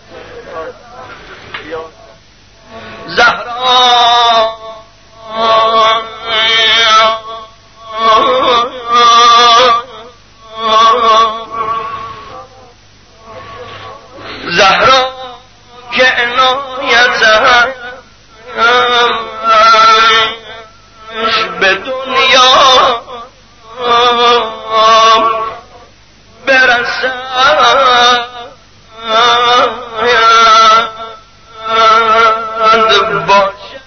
زهرا زهرا که عنایتش به دنیا برسد باشد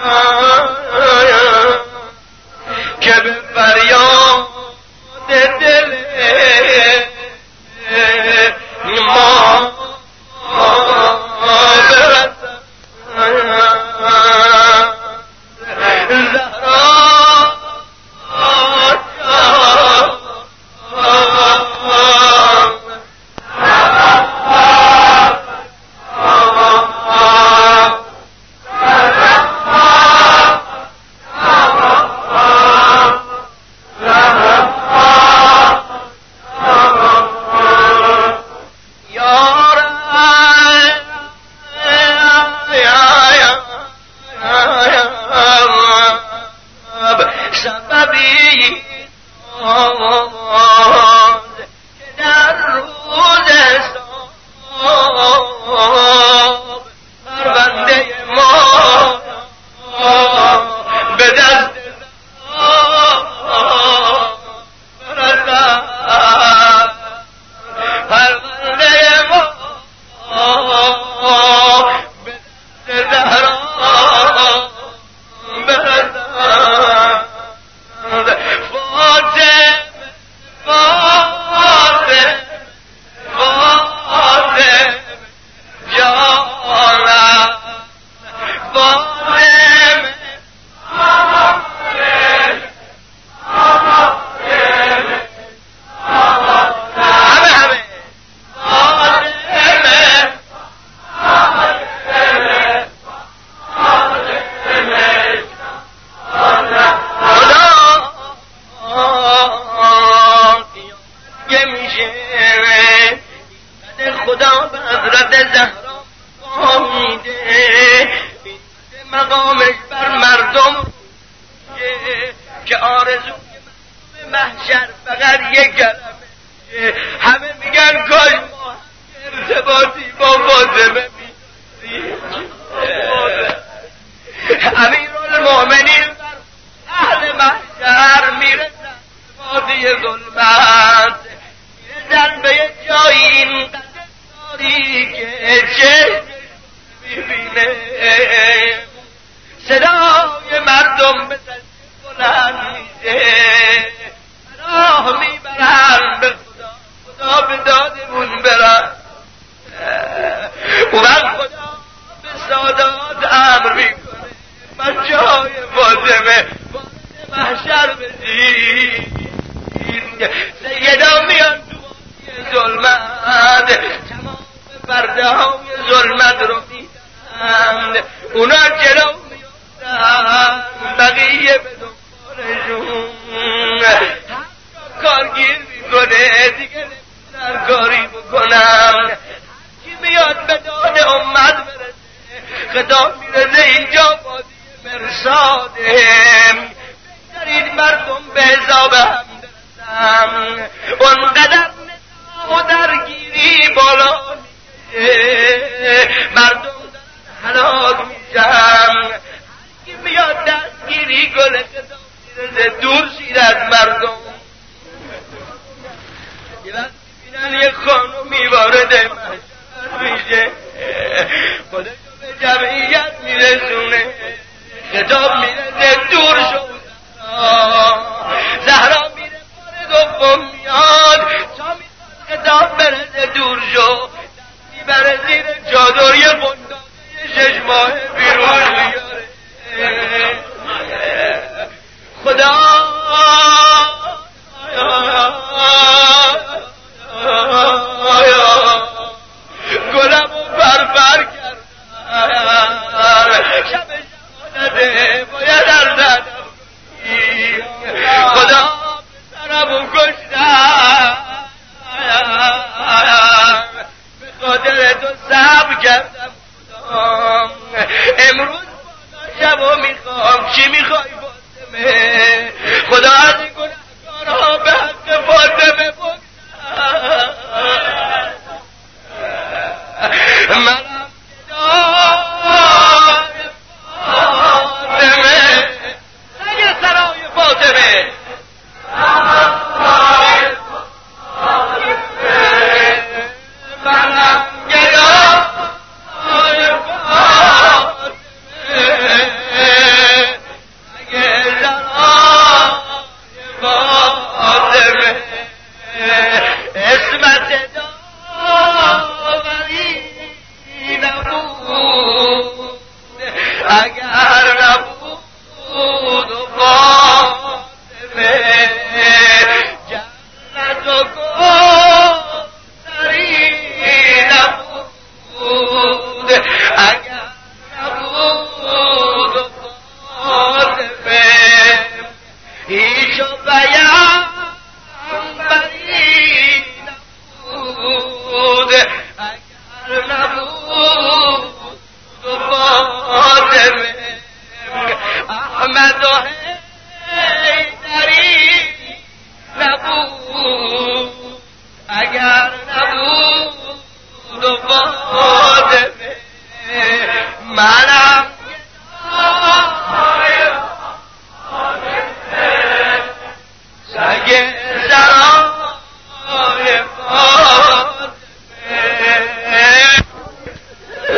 که به فریاد دل ما برسد. اونا جلو میفتن بقیه به دنبالشون خدا میرسه اینجا بازی مرساده بگذارید مردم به حساب هم درستم اونقدر ندا و درگیری بالا مردم هلاک میشم هرکی میاد دستگیری گل خدا میرسه دور شید از مردم یه وقت میبینن یه خانومی وارد محشر میشه خدا به جمعیت میرسونه خطاب میرسه دور شو زهرا میره بار دوم میاد تا میخواد خطاب برسه دور شو دستی بره زیر چادر یه قنداقه شش ماه بیرون میاره خدا گلم و بربر کرد شب شهادته باید ارزد خدا سرمو کشتم به خاطر تو صبر کردم خدا امروز بالا شبو میخوام چی میخوای فاطمه خدا از این گناهکارها به حق فاطمه بگذر منم گدای فاطمه نگه سرای فاطمه منم گدای فاطمه نگه سرای فاطمه اسمت داوری نبود اگر نبود فاطمه جنت و کوثری نبود اگر نبود فاطمه هیچ و پیامبری نبود اگر نبود فاطمه احمد و حیدری نبود اگر نبود فاطمه منم سگ سرای فاطمه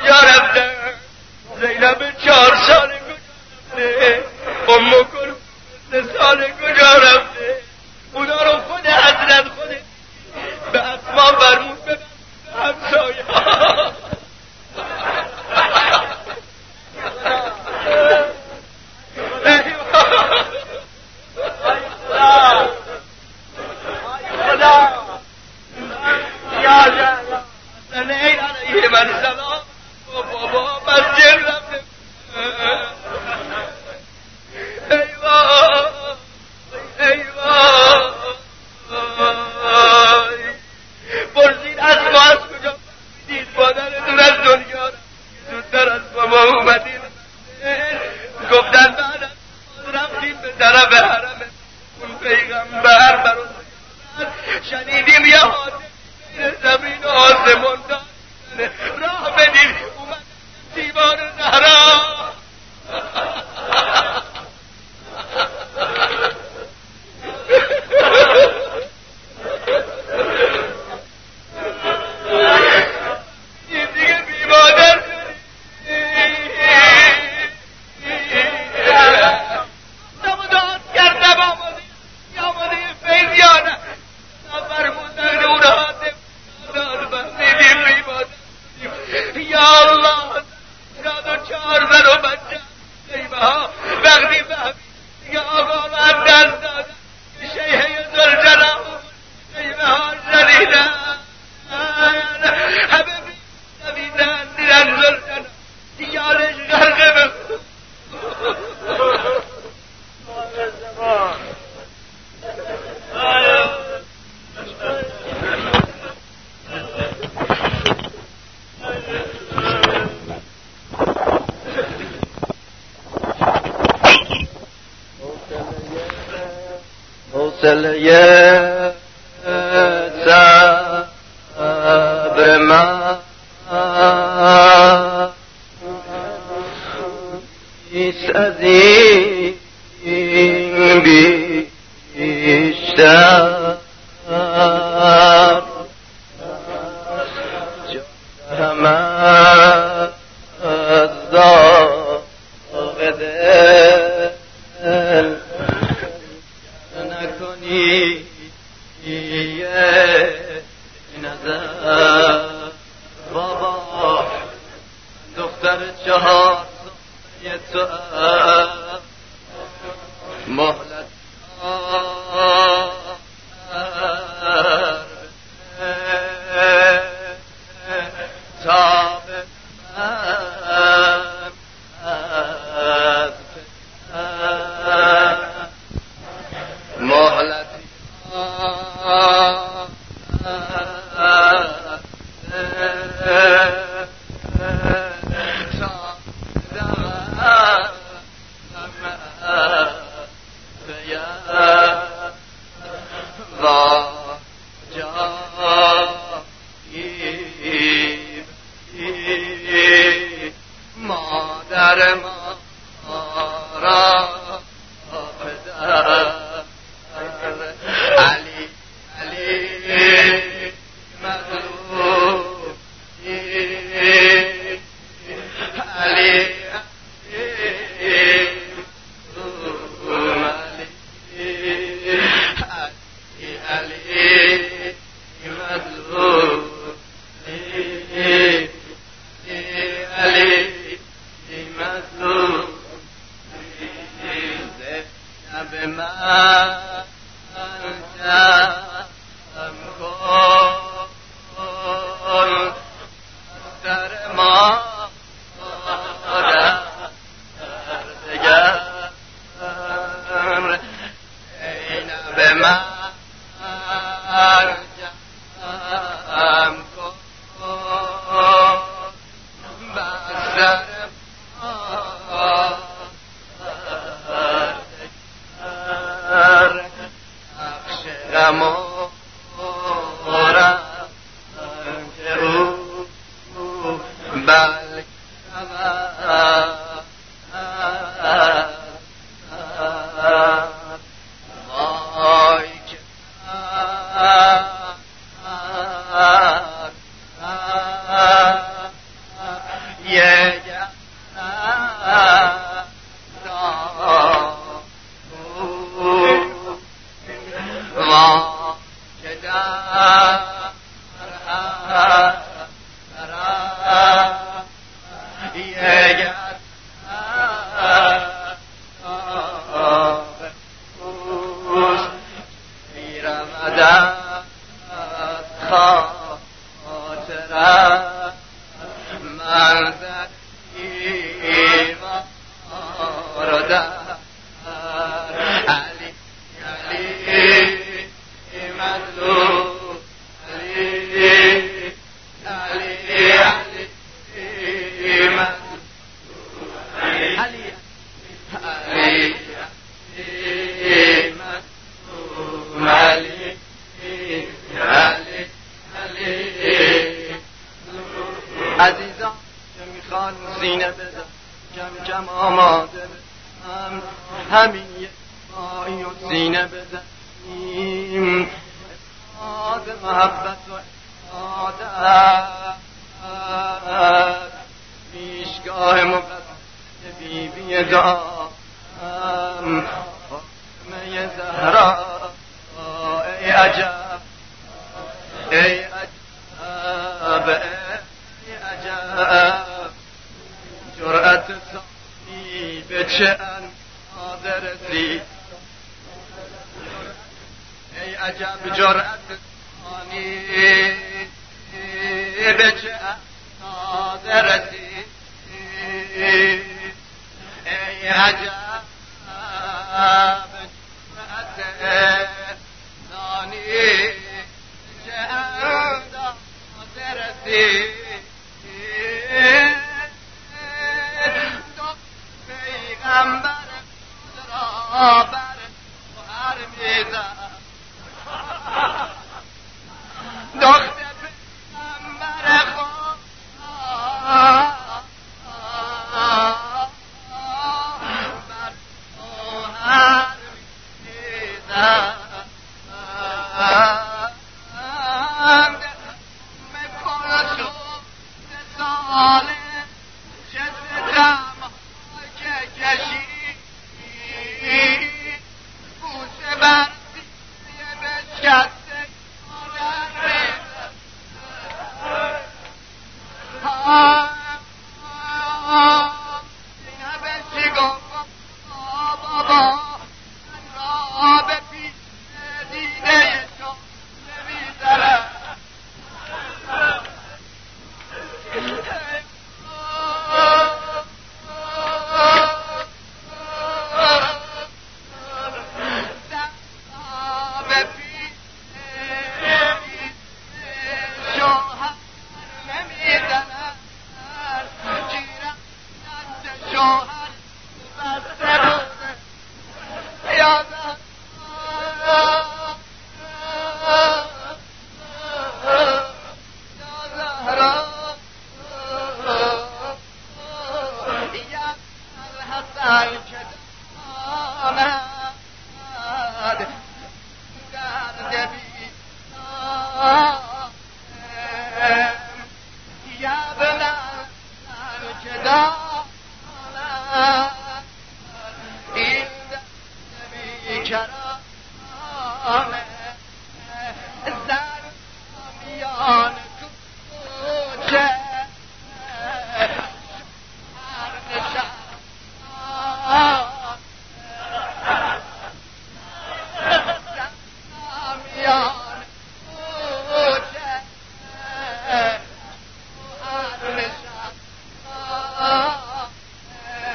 کجا رفته؟ زینب چهار سال کجا رفته؟ ام کلثوم سه سال کجا رفته؟ اونا رو خود حضرت خود به اسما فرمود به همسایه علیه من سلام بابا مسجد رفته ایوای ایوای پرسید از ما از کجا دید مادرتون از دنیا زودتر از بابا اومدین گفتن بعد از رفتیم به طرف حرم اون پیغمبر برون شنیدیم یه حادثه زمین و آسمان داد راه بدید اومد دیوار زهرا این دیگه بی مادر نموداد کردم آماده آماده فیض یا نه فرمودن اونها داد بندیدیم بی مادر یا الله داد و چهار زن و بچه ایمه ها وقتی فهمید یا آقا من دست دادم شیحه زلجلال ایمه ها شنیدن همه بیدن دیدن زلجلال دیارش غرقه بخون حوصله صبر من نیست از این بیشتر جانم از داغ دل نکنی نظر بابا دختر چهار ساله تو مهلت تا به مهلتی مادر ما را پدر علی علی مظلوم علی به من جمع کن در ما در دگر این به من جمع کن بر غم و رنج او بلکه وای که عزیزان که میخوان سینه بدن کم کم آماده هم همین یک پایی و سینه بزنیم آد محبت و عادت پیشگاه مقدس بیبی دام فاطمه زهرا ای عجب ای عجب ای عجب جرأت ثانی به چه اندازه رسید ای عجب جرأت ثانی به چه اندازه رسید ای عجب جرأت ثانی به چه اندازه رسید پیغمبر را بر هر میزن دختر پیغمبر خدا بر هر میزن مکن تو ساله چه ستم که کشی بوسه بر سیه بشکسته مادر میزن سینه بشی گفت بابا من را به پیش دیده تو نمیزنم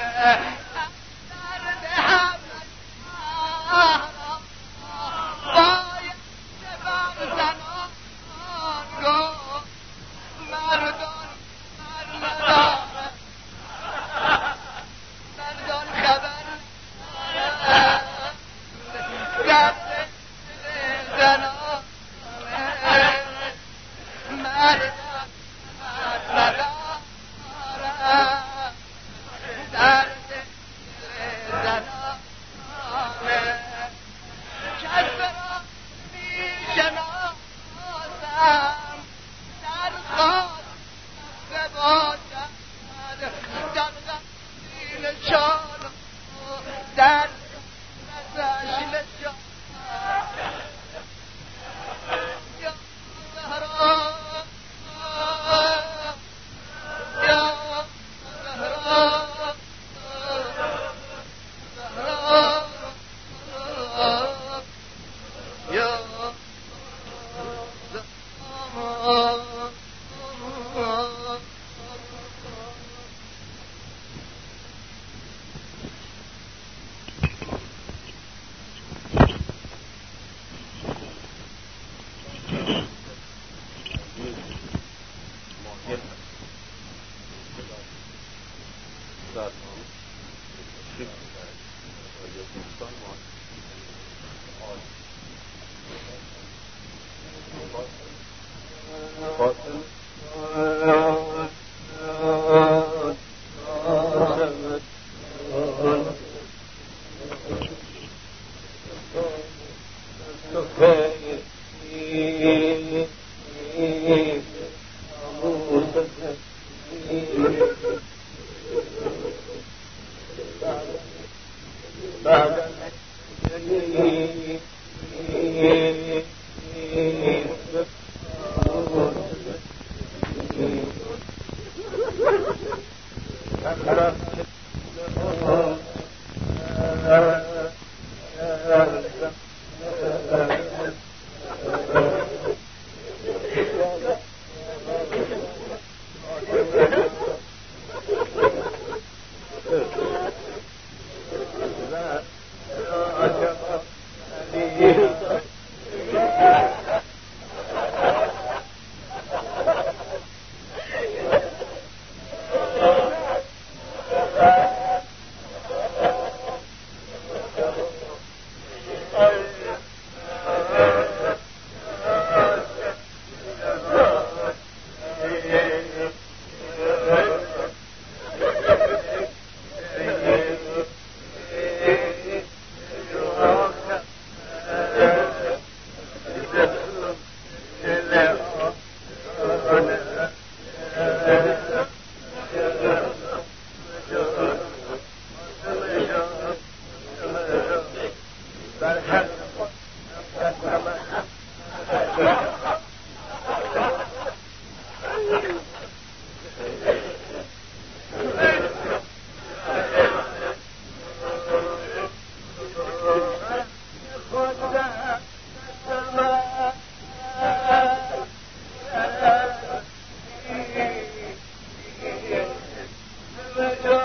Oh Let